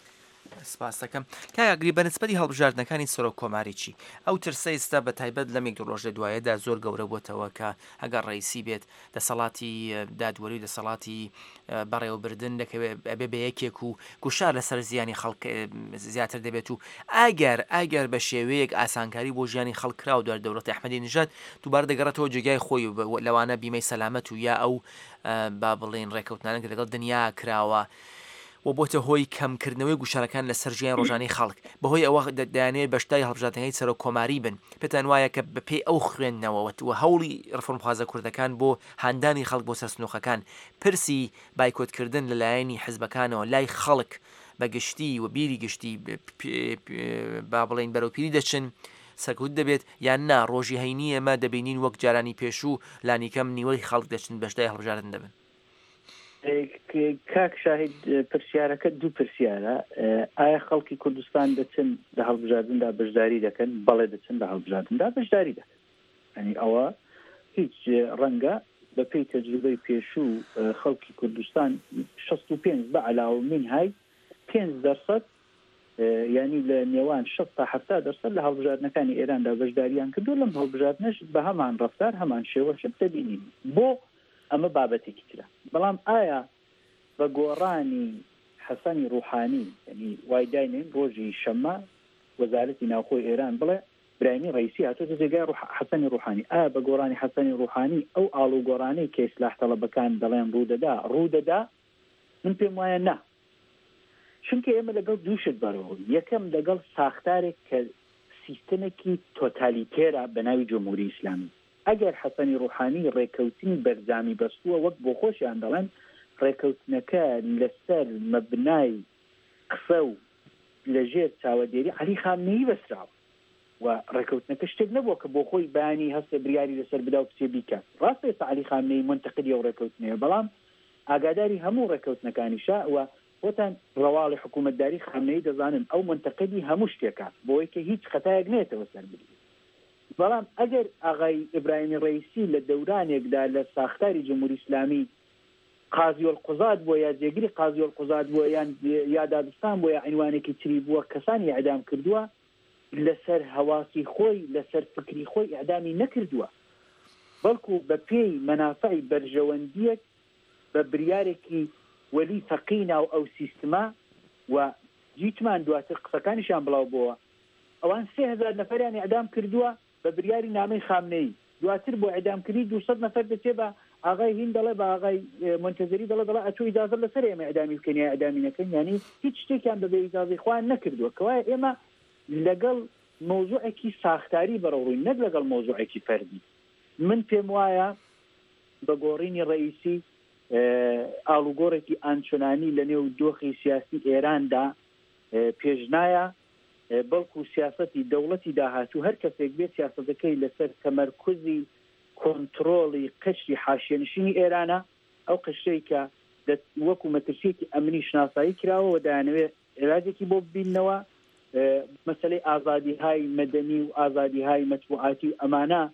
Speaker 1: سپاس دەکەم کاگری بەنسبەتی هەڵبژاردنەکانی سەرۆک کۆماری چی ئەو ترسە ئێستا بە تایبەت لەمێک ڕۆژ لە دوایەدا زۆر گەورە بۆتەوە کە ئەگەر ڕئیسی بێت دەسەڵاتی دادوەری و دەسەڵاتی بەڕێوەبردن دەکەوێت ئەبێ بە یەکێک و گوشار لەسەر زیانی خەڵک زیاتر دەبێت و ئەگەر ئەگەر بە شێوەیەک ئاسانکاری بۆ ژیانی خەڵکرا و دوار دەوڵەتی ئەحمەدی نژاد دووبارە دەگەڕێتەوە جێگای خۆی و لەوانە بیمەی سەلامەت و یا ئەو با بڵێن ڕێکەوتنانە لەگەڵ دنیا کراوە و بۆتە هۆی کەمکردنەوەی گوشارەکان لە سەرژیان ڕۆژانەی خەڵک بەهۆی ئەوە دەیانێت بەشداری هەڵبژاردنەکەی سەرۆک کۆماری بن پێتان وایە کە بەپێی ئەو خوێندنەوەوە و هەوڵی ڕفۆرمخوازە کوردەکان بۆ هاندانی خەڵک بۆ سەرسنووخەکان پرسی بایکۆتکردن لەلایەنی حیزبەکانەوە لای خەڵک بە گشتی و بیری گشتی با بڵێن بەرەوپیری دەچن سەرکەوت دەبێت یان نا ڕۆژی هەینی ئێمە دەبینین وەک جارانی پێشوو لانیکەم نیوەی خەڵک دەچن بەشداری هەڵبژاردن دەبن.
Speaker 22: کاک شاهید پرسیارەکە دوو پرسیارە ئایا خەڵکی کوردستان دەچن لە هەڵبژاردندا بەشداری دەکەن بەڵێ دەچن لە هەڵبژاردندا بەشداری دەکەن ینی ئەوە هیچ ڕەنگە بە پێی تەجروبەی پێشوو خەڵکی کوردستان شەست و پێنج بە عەلاوە من های پێنج دەرسەد ینی لە نێوان شەست تا هەفتا دەرسەد لە هەڵبژاردنەکانی ئێراندا بەشداریان کردو لەم هەڵبژاردنەش بە هەمان ڕەفتار هەمان شێوەشت دەبینین بۆ ئەمە بابەتێکی ترە بەڵام ئایا بە گۆڕانی حەسەنی ڕوحانی ینی وای داینێن ڕۆژی شەممە وەزارەتی ناوخۆی ئێران بڵێ براینی ڕئیسی هاتووەتە جێگای حەسەنی ڕوحانی ئایا بە گۆڕانی حەسەنی ڕوحانی ئەو ئاڵ و گۆڕانەی کە ئیسلاح تەڵەبەکان دەڵێن ڕوودەدا ڕوودەدا من پێم وایە نا چونکە ئێمە لەگەڵ دووشت بەرەوە یەکەم لەگەڵ ساختارێک کە سیستەمێکی تۆتالیتێرە بە ناوی جمهوری ئیسلامی ئەگەر حەسەنی ڕوحانی ڕێکەوتنی بەرزامی بەستووە وەک بۆ خۆشیان دەڵێن ڕێکەوتنەکە لەسەر مەبنای قسە و لەژێر چاوەدێری عەلی خامنەیی بەسراوە و ڕێکەوتنەکە شتێک نەبووە کە بۆ خۆی بەیانی هەستە بریاری لەسەر بدا و کچێ بیکات ڕاستە ئێستا عەلی خامنەیی منتەقیدی ئەو ڕێکەوتنەیە بەڵام ئاگاداری هەموو ڕێکەوتنەکانیشە و وەتان ڕەواڵی حکوومەتداری خامنەیی دەزانن ئەو منتەقیدی هەموو شتێکە بۆی کە هیچ خەتایەک نێتەوە سەر بری بەڵام ئەگەر ئاغای ئیبراهیمی ڕەیسی لە دەورانێکدا لە ساختاری جمهوری ئیسلامی قاضی القضات بووە یا جێگیری قاضی القضات بووە یان یا دادستان بووە یا عنوانێکی تری بووە کەسانی ئەعدام کردووە لەسەر هەواسی خۆی لەسەر فکری خۆی ئەعدامی نەکردووە بەڵکو بە پێی مەنافعی بەرژەوەندیەک بە بریارێکی وەلی فەقینا و ئەو سیستما و جیتمان دواتر قسەکانیشان بڵاو بووە ئەوان سێ هەزار نەفەریان ئەعدام کردووە بە بریاری نامەی خامنەیی دواتر بۆ ئەعدامکردنی دووسەد نەفەر دەچێ بە ئاغای هین دەڵێ بە ئاغای منتەزەری دەڵێ دەڵێ ئەتۆ ئیجازە لەسەر ئێمە ئەعدامی بکەین یا ئەعدامی نەکەین یعنی هیچ شتێکیان بەبێ ئیجازەی خۆیان نەکردووە کەوایە ئێمە لەگەڵ مۆزوعێکی ساختاری بەڕەوڕووین نەک لەگەڵ مۆزوعێکی فەردی من پێم وایە بە گۆڕینی ڕئیسی ئاڵوگۆڕێکی ئانچۆنانی لە نێو دۆخی سیاسی ئێراندا پێشنایە بەڵکو سیاسەتی دەوڵەتی داهاتوو هەر کەسێک بێت سیاسەتەکەی لەسەر تەمەرکوزی کۆنتڕۆڵی قشری حاشیێنشینی ئێرانە ئەو قشرەی کە وەکو مەترسیەکی ئەمنی شناسایی کراوە و دایانەوێت عێراجێکی بۆ ببینەوە مەسەلەی ئازادیهای مەدەنی و ئازادیهای مەطبوعاتی و ئەمانە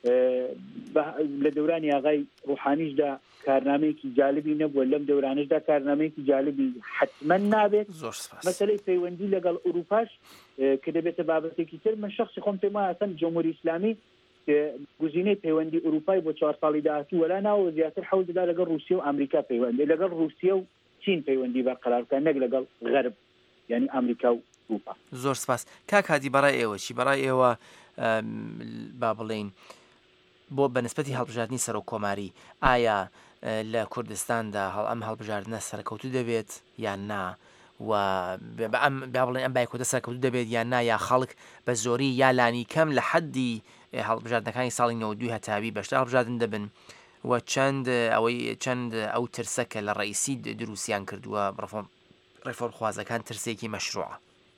Speaker 22: لە دەورانی ئاغای ڕوحانیشدا کارنامەیەکی جالبی نەبووە لەم دەورانشدا کارنامەیەکی جالبی حتمما نابێت مەسەلەی پەیوەندی لەگەڵ ئوروپاش کە دەبێتە بابەتێکی تر من شخصی خۆم پێم وایە ئەسەن جمهوری ئیسلامی گزینەی پەیوەندی ئوروپای بۆ چوار ساڵی داهاتوو وەلا ناوە زیاتر حەوت دەدا لەگەڵ رووسیا و ئەمریکا پەیوەندی لەگەڵ رووسیا و چین پەیوەندی بەرقەرار بکەن نەک لەگەڵ غەرب یعنی ئەمریکا و ئوروپا.
Speaker 1: زۆر سپاس کاک هادی بەڕای ئێوە چی بەڕای ئێوە با بڵێین بۆ بەنسبەتی هەڵبژاردننی سەر و کۆماری ئایا لە کوردستاندا هەڵ ئەم هەڵبژاردنە سەرکەوتو دەبێت یان نا و ئەم بڵێن ئەم بایکۆتە سەرکەوتو دەبێت یان نا یا خەڵک بە زۆری یا لانی کەم لە حەدی هەڵبژاردنەکانی ساڵی نەوە دوی هەتاوی بەشتا هەڵبژاردن دەبن و چەند ئەوەی چەند ئەو ترسەکە لە ڕئیسی دروستیان کردووە ڕێفۆڕ خوازەکان ترسێکی مەشروعە.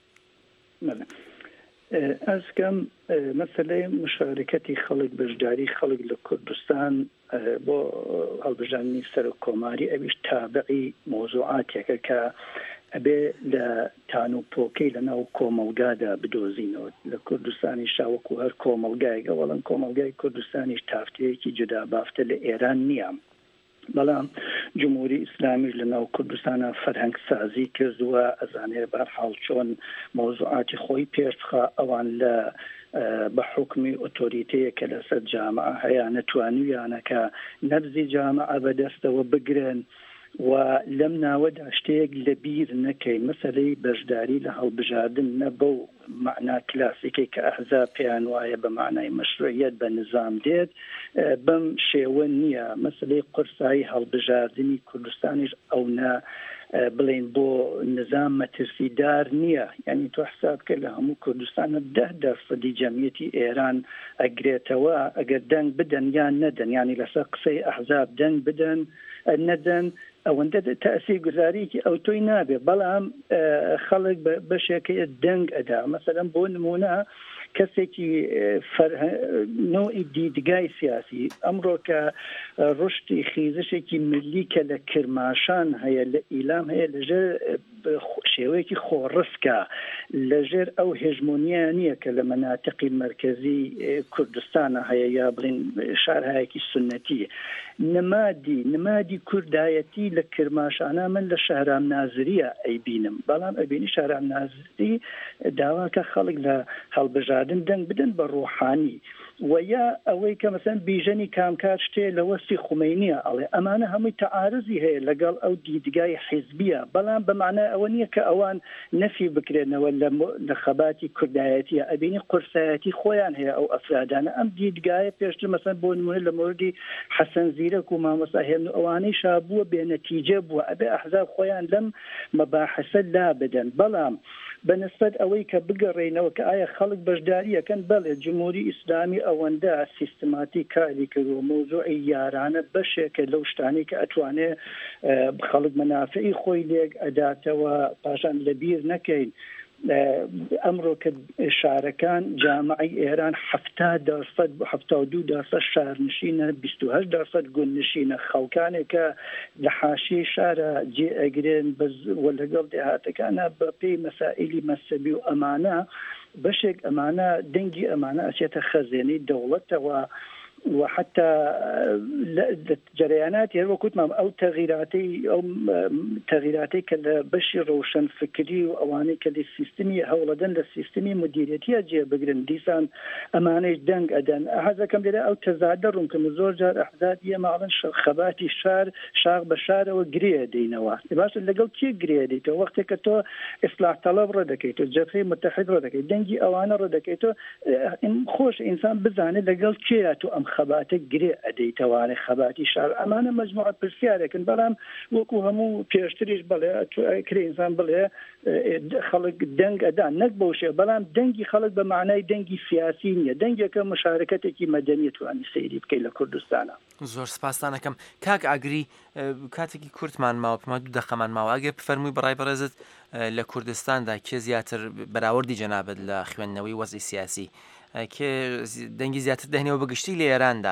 Speaker 23: ئەسکەم مەسەلەی مشارکەتی خەڵک بەشداری خەڵک لە کوردستان بۆ هەڵبژاردننی سەر و کۆماری ئەویش تابعی مۆزوعاتێکە کە ئەبێ لە تان و پۆکەی لە ناو کۆمەلگادا بدۆزینەوە لە کوردستانی شاوەکو هەر کۆمەلگایگە وەڵام کۆمەلگای کوردستانیش تافتەیەکی جدا بافتە لە ئێران نییە بەڵام جمهوری ئیسلامیش لە ناو کوردستانە فەرهەنگ سازی کردووە ئەزانێ بەرحاڵ چۆن مۆزوعاتی خۆی پێشخا ئەوان لە بە حکمی ئۆتۆریتەیە کە لەسەر جامعە هەیە نەتوانویانەکە نەبزی جامعە بەدەستەوە بگرن و لەم ناوەدا شتێک لە بیر نەکەین مەسەلەی بەشداری لە هەڵبژاردن نە بەو معنا کلاسیکی کە ئەحزاب پێیان وایە بە معنای مەشروعیەت بە نظام دێت بەم شێوە نییە مەسەلەی قورسایی هەڵبژاردننی کوردستانیش ئەو نە بڵێن بۆ نظام مەترسیدار نییە یعنی تۆ حساب کرد لە هەموو کوردستانە ده دەرفەدی جەمیەتی ئێران ئەگرێتەوە ئەگەر دەنگ بدەن یان نەدەن ینی لەسەر قسەی ئەحزاب دەنگ بدەن نەدەن ئەوەندە تەسی گوزاریکی ئەو تۆی نابێ بەڵام خەڵک بەشێکی دەنگ ئەدا مەسەلەن بۆ نمونە کەسێکی نوعی دیدگای سیاسی ئەمڕۆ کە ڕشتی خیزشێکی ملی کە لە کرماشان هەیە لە ئیلام هەیە لەژێر شێوەیەکی خۆڕسکە لەژێر ئەو هێژمۆنیە نییە کە لە مەناتقی مرکزی کوردستانە هەیە یا بڵین شارهایەکی سنەتی نمادی نمادی کوردایەتی لە کرماشانە من لە شارام نازریە ئەیبینم بەڵام ئەبینی شارام نازری داواکە خەڵک لە هەڵبژار هەڵبژاردن دەنگ بدەن بە ڕوحانی ویا ئەوەی کە مەسەن بیژەنی کامکات شتێ لە وەستی خومینیە ئەڵێ ئەمانە هەمووی تەعارضی هەیە لەگەڵ ئەو دیدگای حیزبیە بەڵام بەمانای ئەوە نییە کە ئەوان نەفی بکرێنەوە لە خەباتی کوردایەتیە ئەبینی قورسایەتی خۆیان هەیە ئەو ئەفرادانە ئەم دیدگایە پێشتر مەسەن بۆ نمونە لە موردی حەسەن زیرەک و مامۆستا هێمن و ئەوانەی شابووە بێنەتیجە بووە ئەبێ ئەحزاب خۆیان لەم مەباحثە لا بدەن بەڵام بەنسبەت ئەوەی کە بگەڕێنەوە کە ئایا خەڵک بەشداریەکەن بەڵێ جمهوری ئیسلامی ئەوەندە سیستماتی کاری کردو مۆزوعی یارانە بەشێکە لەو شتانی کە ئەتوانێ خەڵک مەنافعی خۆی لێک ئەداتەوە پاشان لەبیر نەکەین ئەمڕۆ کە شارەکان جامعی ئێران هەفتاد دەرسەد هەفتاد و دوو دەرسەد شارنشینە بیست و هەشت دەرسەد گوندنشینە خەڵکانێک کە لە حاشیە شارە جێ ئەگرێن وە لەگەڵ دێهاتەکانە بە پێی مەسائیلی مەسەبی و ئەمانە بەشێک ئەمانە دەنگی ئەمانە ئەچێتە خەزێنەی دەوڵەتەوە وحتى جريانات هي وكتمام او تغييراتي او تغييراتي كالبشي روشن فكري واواني كالي السيستمي هولدن للسيستمي مديريتي اجي بقرن ديسان اماني دنگ ادن هذا كم دلا او تزادر يمكن زور جار احداثيه معلن خباتي الشار شاغ بشار وقريه دينوا باش اللي قلت شي قريه ديتو وقت كتو اصلاح طلب ردكيتو جبهه متحد ردكيتو دنجي اوان ردكيتو خوش انسان بزانه اللي قلت شي تو ام خباتك قري أدي تواني خباتي شعر أمانة مجموعة برسيارة لكن بلام وكو همو بيشتريش بلا كري إنسان بلا خلق دنگ أدان نقبوشي بلام دنگي خلق بمعنى دنگي سياسية دنگي كمشاركتك مدنية واني سيري بكي لكردستانا
Speaker 1: زۆر سپاسانەکەم کاک ئاگری کاتێکی کورتمان ماوە پما دوو دەقەمان ماوە ئەگەر بفەرمووی بەڕای بەڕێزت لە کوردستاندا کێ زیاتر بەراوردی جەنابەت لە خوێندنەوەی وەزعی سیاسی کێ دەنگی زیاتر دەهێنەوە بەگشتی لە ئێراندا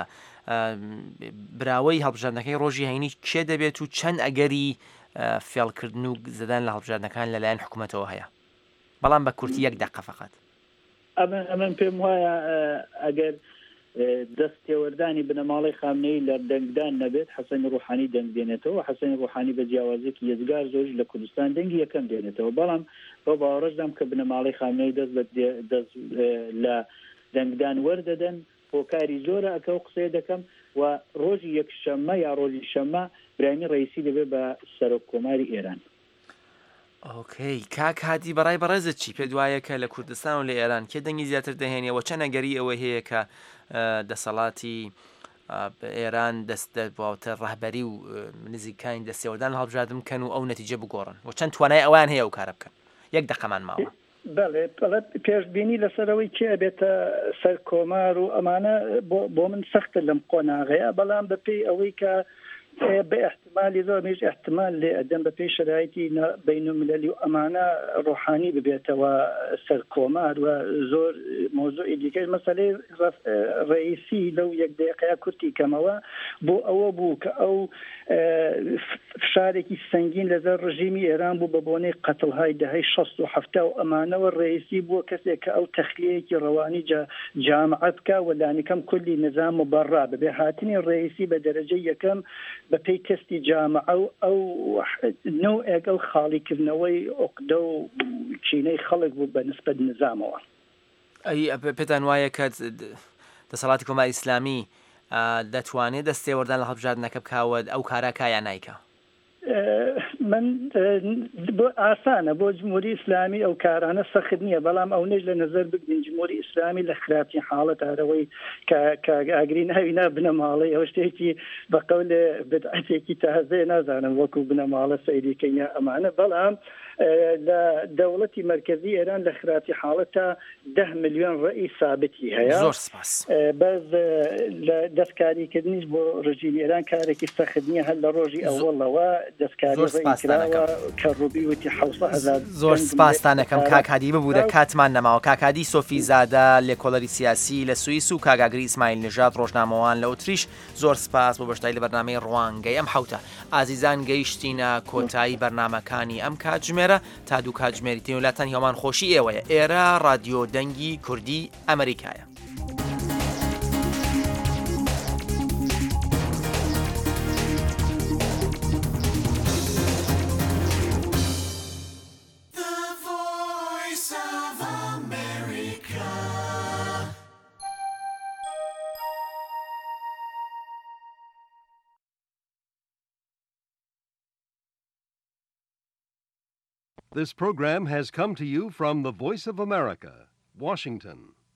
Speaker 1: براوەی هەڵبژاردنەکەی ڕۆژی هەینی کێ دەبێت و چەند ئەگەری فێڵکردن و زەدان لە هەڵبژاردنەکان لەلایەن حکوومەتەوە هەیە بەڵام بە کورتی یەک دەقە فەقەت
Speaker 22: ئەمن پێم وایە ئەگەر دەستێوەردانی بنەماڵی خامنەی لە دەنگدان نەبێت حەسەنی ڕوحانی دەنگ دێنێتەوە حەسەنی ڕوحانی بە جیاوازێکی یەزگار زۆر لە کوردستان دەنگی یەکەم دێنێتەوە بەڵام بۆ باوەڕەشدام کە بنەماڵی خامنەی دەست دەست لە دەنگدان وەردەدەن هۆکاری زۆرە ئەکە و قسەیە دەکەم و ڕۆژی یەکشەممە یا ڕۆژی شەممە برایمی ڕئیسی دەبێت بە سەرۆک کۆماری ئێران
Speaker 1: ئۆکەی کاک هاتی بەڕای بەڕێزت چی پێ دوایە کە لە کوردستان و لە ئێران کێ دەنگی زیاتر دەهێنیەوە چەند ئەگەری ئەوە هەیە کە دەسەڵاتی ئێران دەست بواوتە ڕەهبەری و نزیکانی دەستێوەردان هەڵبژاردن بکەن و ئەو نەتیجە بگۆڕن و چەند توانای ئەوان هەیە و کارە بکەن یەک دەقەمان ماوە
Speaker 23: بەڵێ پێشبینی لەسەرەوەی کێ بێتە سەر کۆمار و ئەمانە بۆ من سەختە لەم قۆناغەیە بەڵام بەپێی ئەوەی کە بە احتمالی زۆر مێژ احتمال لێ ئەدەم بە پێی شرایطی بینالمللی و ئەمانە ڕۆحانی ببێتەوە سەر کۆمار و زۆر مۆزوعی دیکەش مەسەلەی ڕئیسی لەو یەک دقیقەیە کورتی کەمەوە بۆ ئەوە بوو کە ئەو فشارێکی سەنگین لەسەر ڕژیمی ئێران بوو بە بۆنەی قەتڵهای دەهەی شەست و هەفتە و ئەمانەوە ڕئیسی بووە کەسێک کە ئەو تەخلیەیەکی ڕەوانی جامعە بکە و لانیکەم کولی نظام مبەڕا ببێ هاتنی ڕئیسی بە دەرەجەی یەکەم بە پێی تەستی جامعە و ئەو نەوعێک ئەو خاڵیکردنەوەی عقدە و چینەی خەڵک بوو بە نسبەت نظامەوە
Speaker 1: ئەی پێتان وایە کە دەسەڵاتی کۆماری ئیسلامی دەتوانێت دەستێوەردان لە هەڵبژاردنەکە بکاوە ئەو کارە کایان نایکە
Speaker 23: من بۆ ئاسانە بۆ جمهوری ئیسلامی ئەو کارانە سەخت نییە بەڵام ئەو نێژ لە نظر بگرین جمهوری ئیسلامی لە خراپی حاڵەت ئارەوەی ئاگری ناوینا بنەماڵی ئەو شتێکی بە قەول بدعەتێکی تازەیە نازانم وەکو بنەماڵە سەیریکەینە ئەمانە بەڵام لە دەوڵەتی مرکزی ئێران لە خراپی حاڵەتە ده ملیۆن ڕێی ثابتی هەیە بەس لە دەستکاریکردنیش بۆ ڕژیمی ئێران کارێکی سەخت نییە هەر لە ڕۆژی ئەوڵەوە دەستکاری کە ڕوبی وتی حوسە هەزار
Speaker 1: زۆر سپاسانەکەم کاکادی ببوورە کاتمان نەماوە کاکادی سۆفی زادە لێکۆڵەری سیاسی لە سوئیس و کاگاگری ئیسماعیل نژاد ڕۆژنامەوان لە ئۆتریش زۆر سپاس بۆ بەشداری لە بەرنامەی ڕوانگەی ئەم حوتە ئازیزان گەیشتینە کۆتایی بەرنامەکانی ئەم کاتژمێر تا دوو کاتژمێری تێ وڵاتانی هەمان خۆشی ئێوەیە ئێرە رادیۆ دەنگی کوردی ئەمریکایە.
Speaker 4: The Voice of America. This program has come to you from the Voice of America, Washington.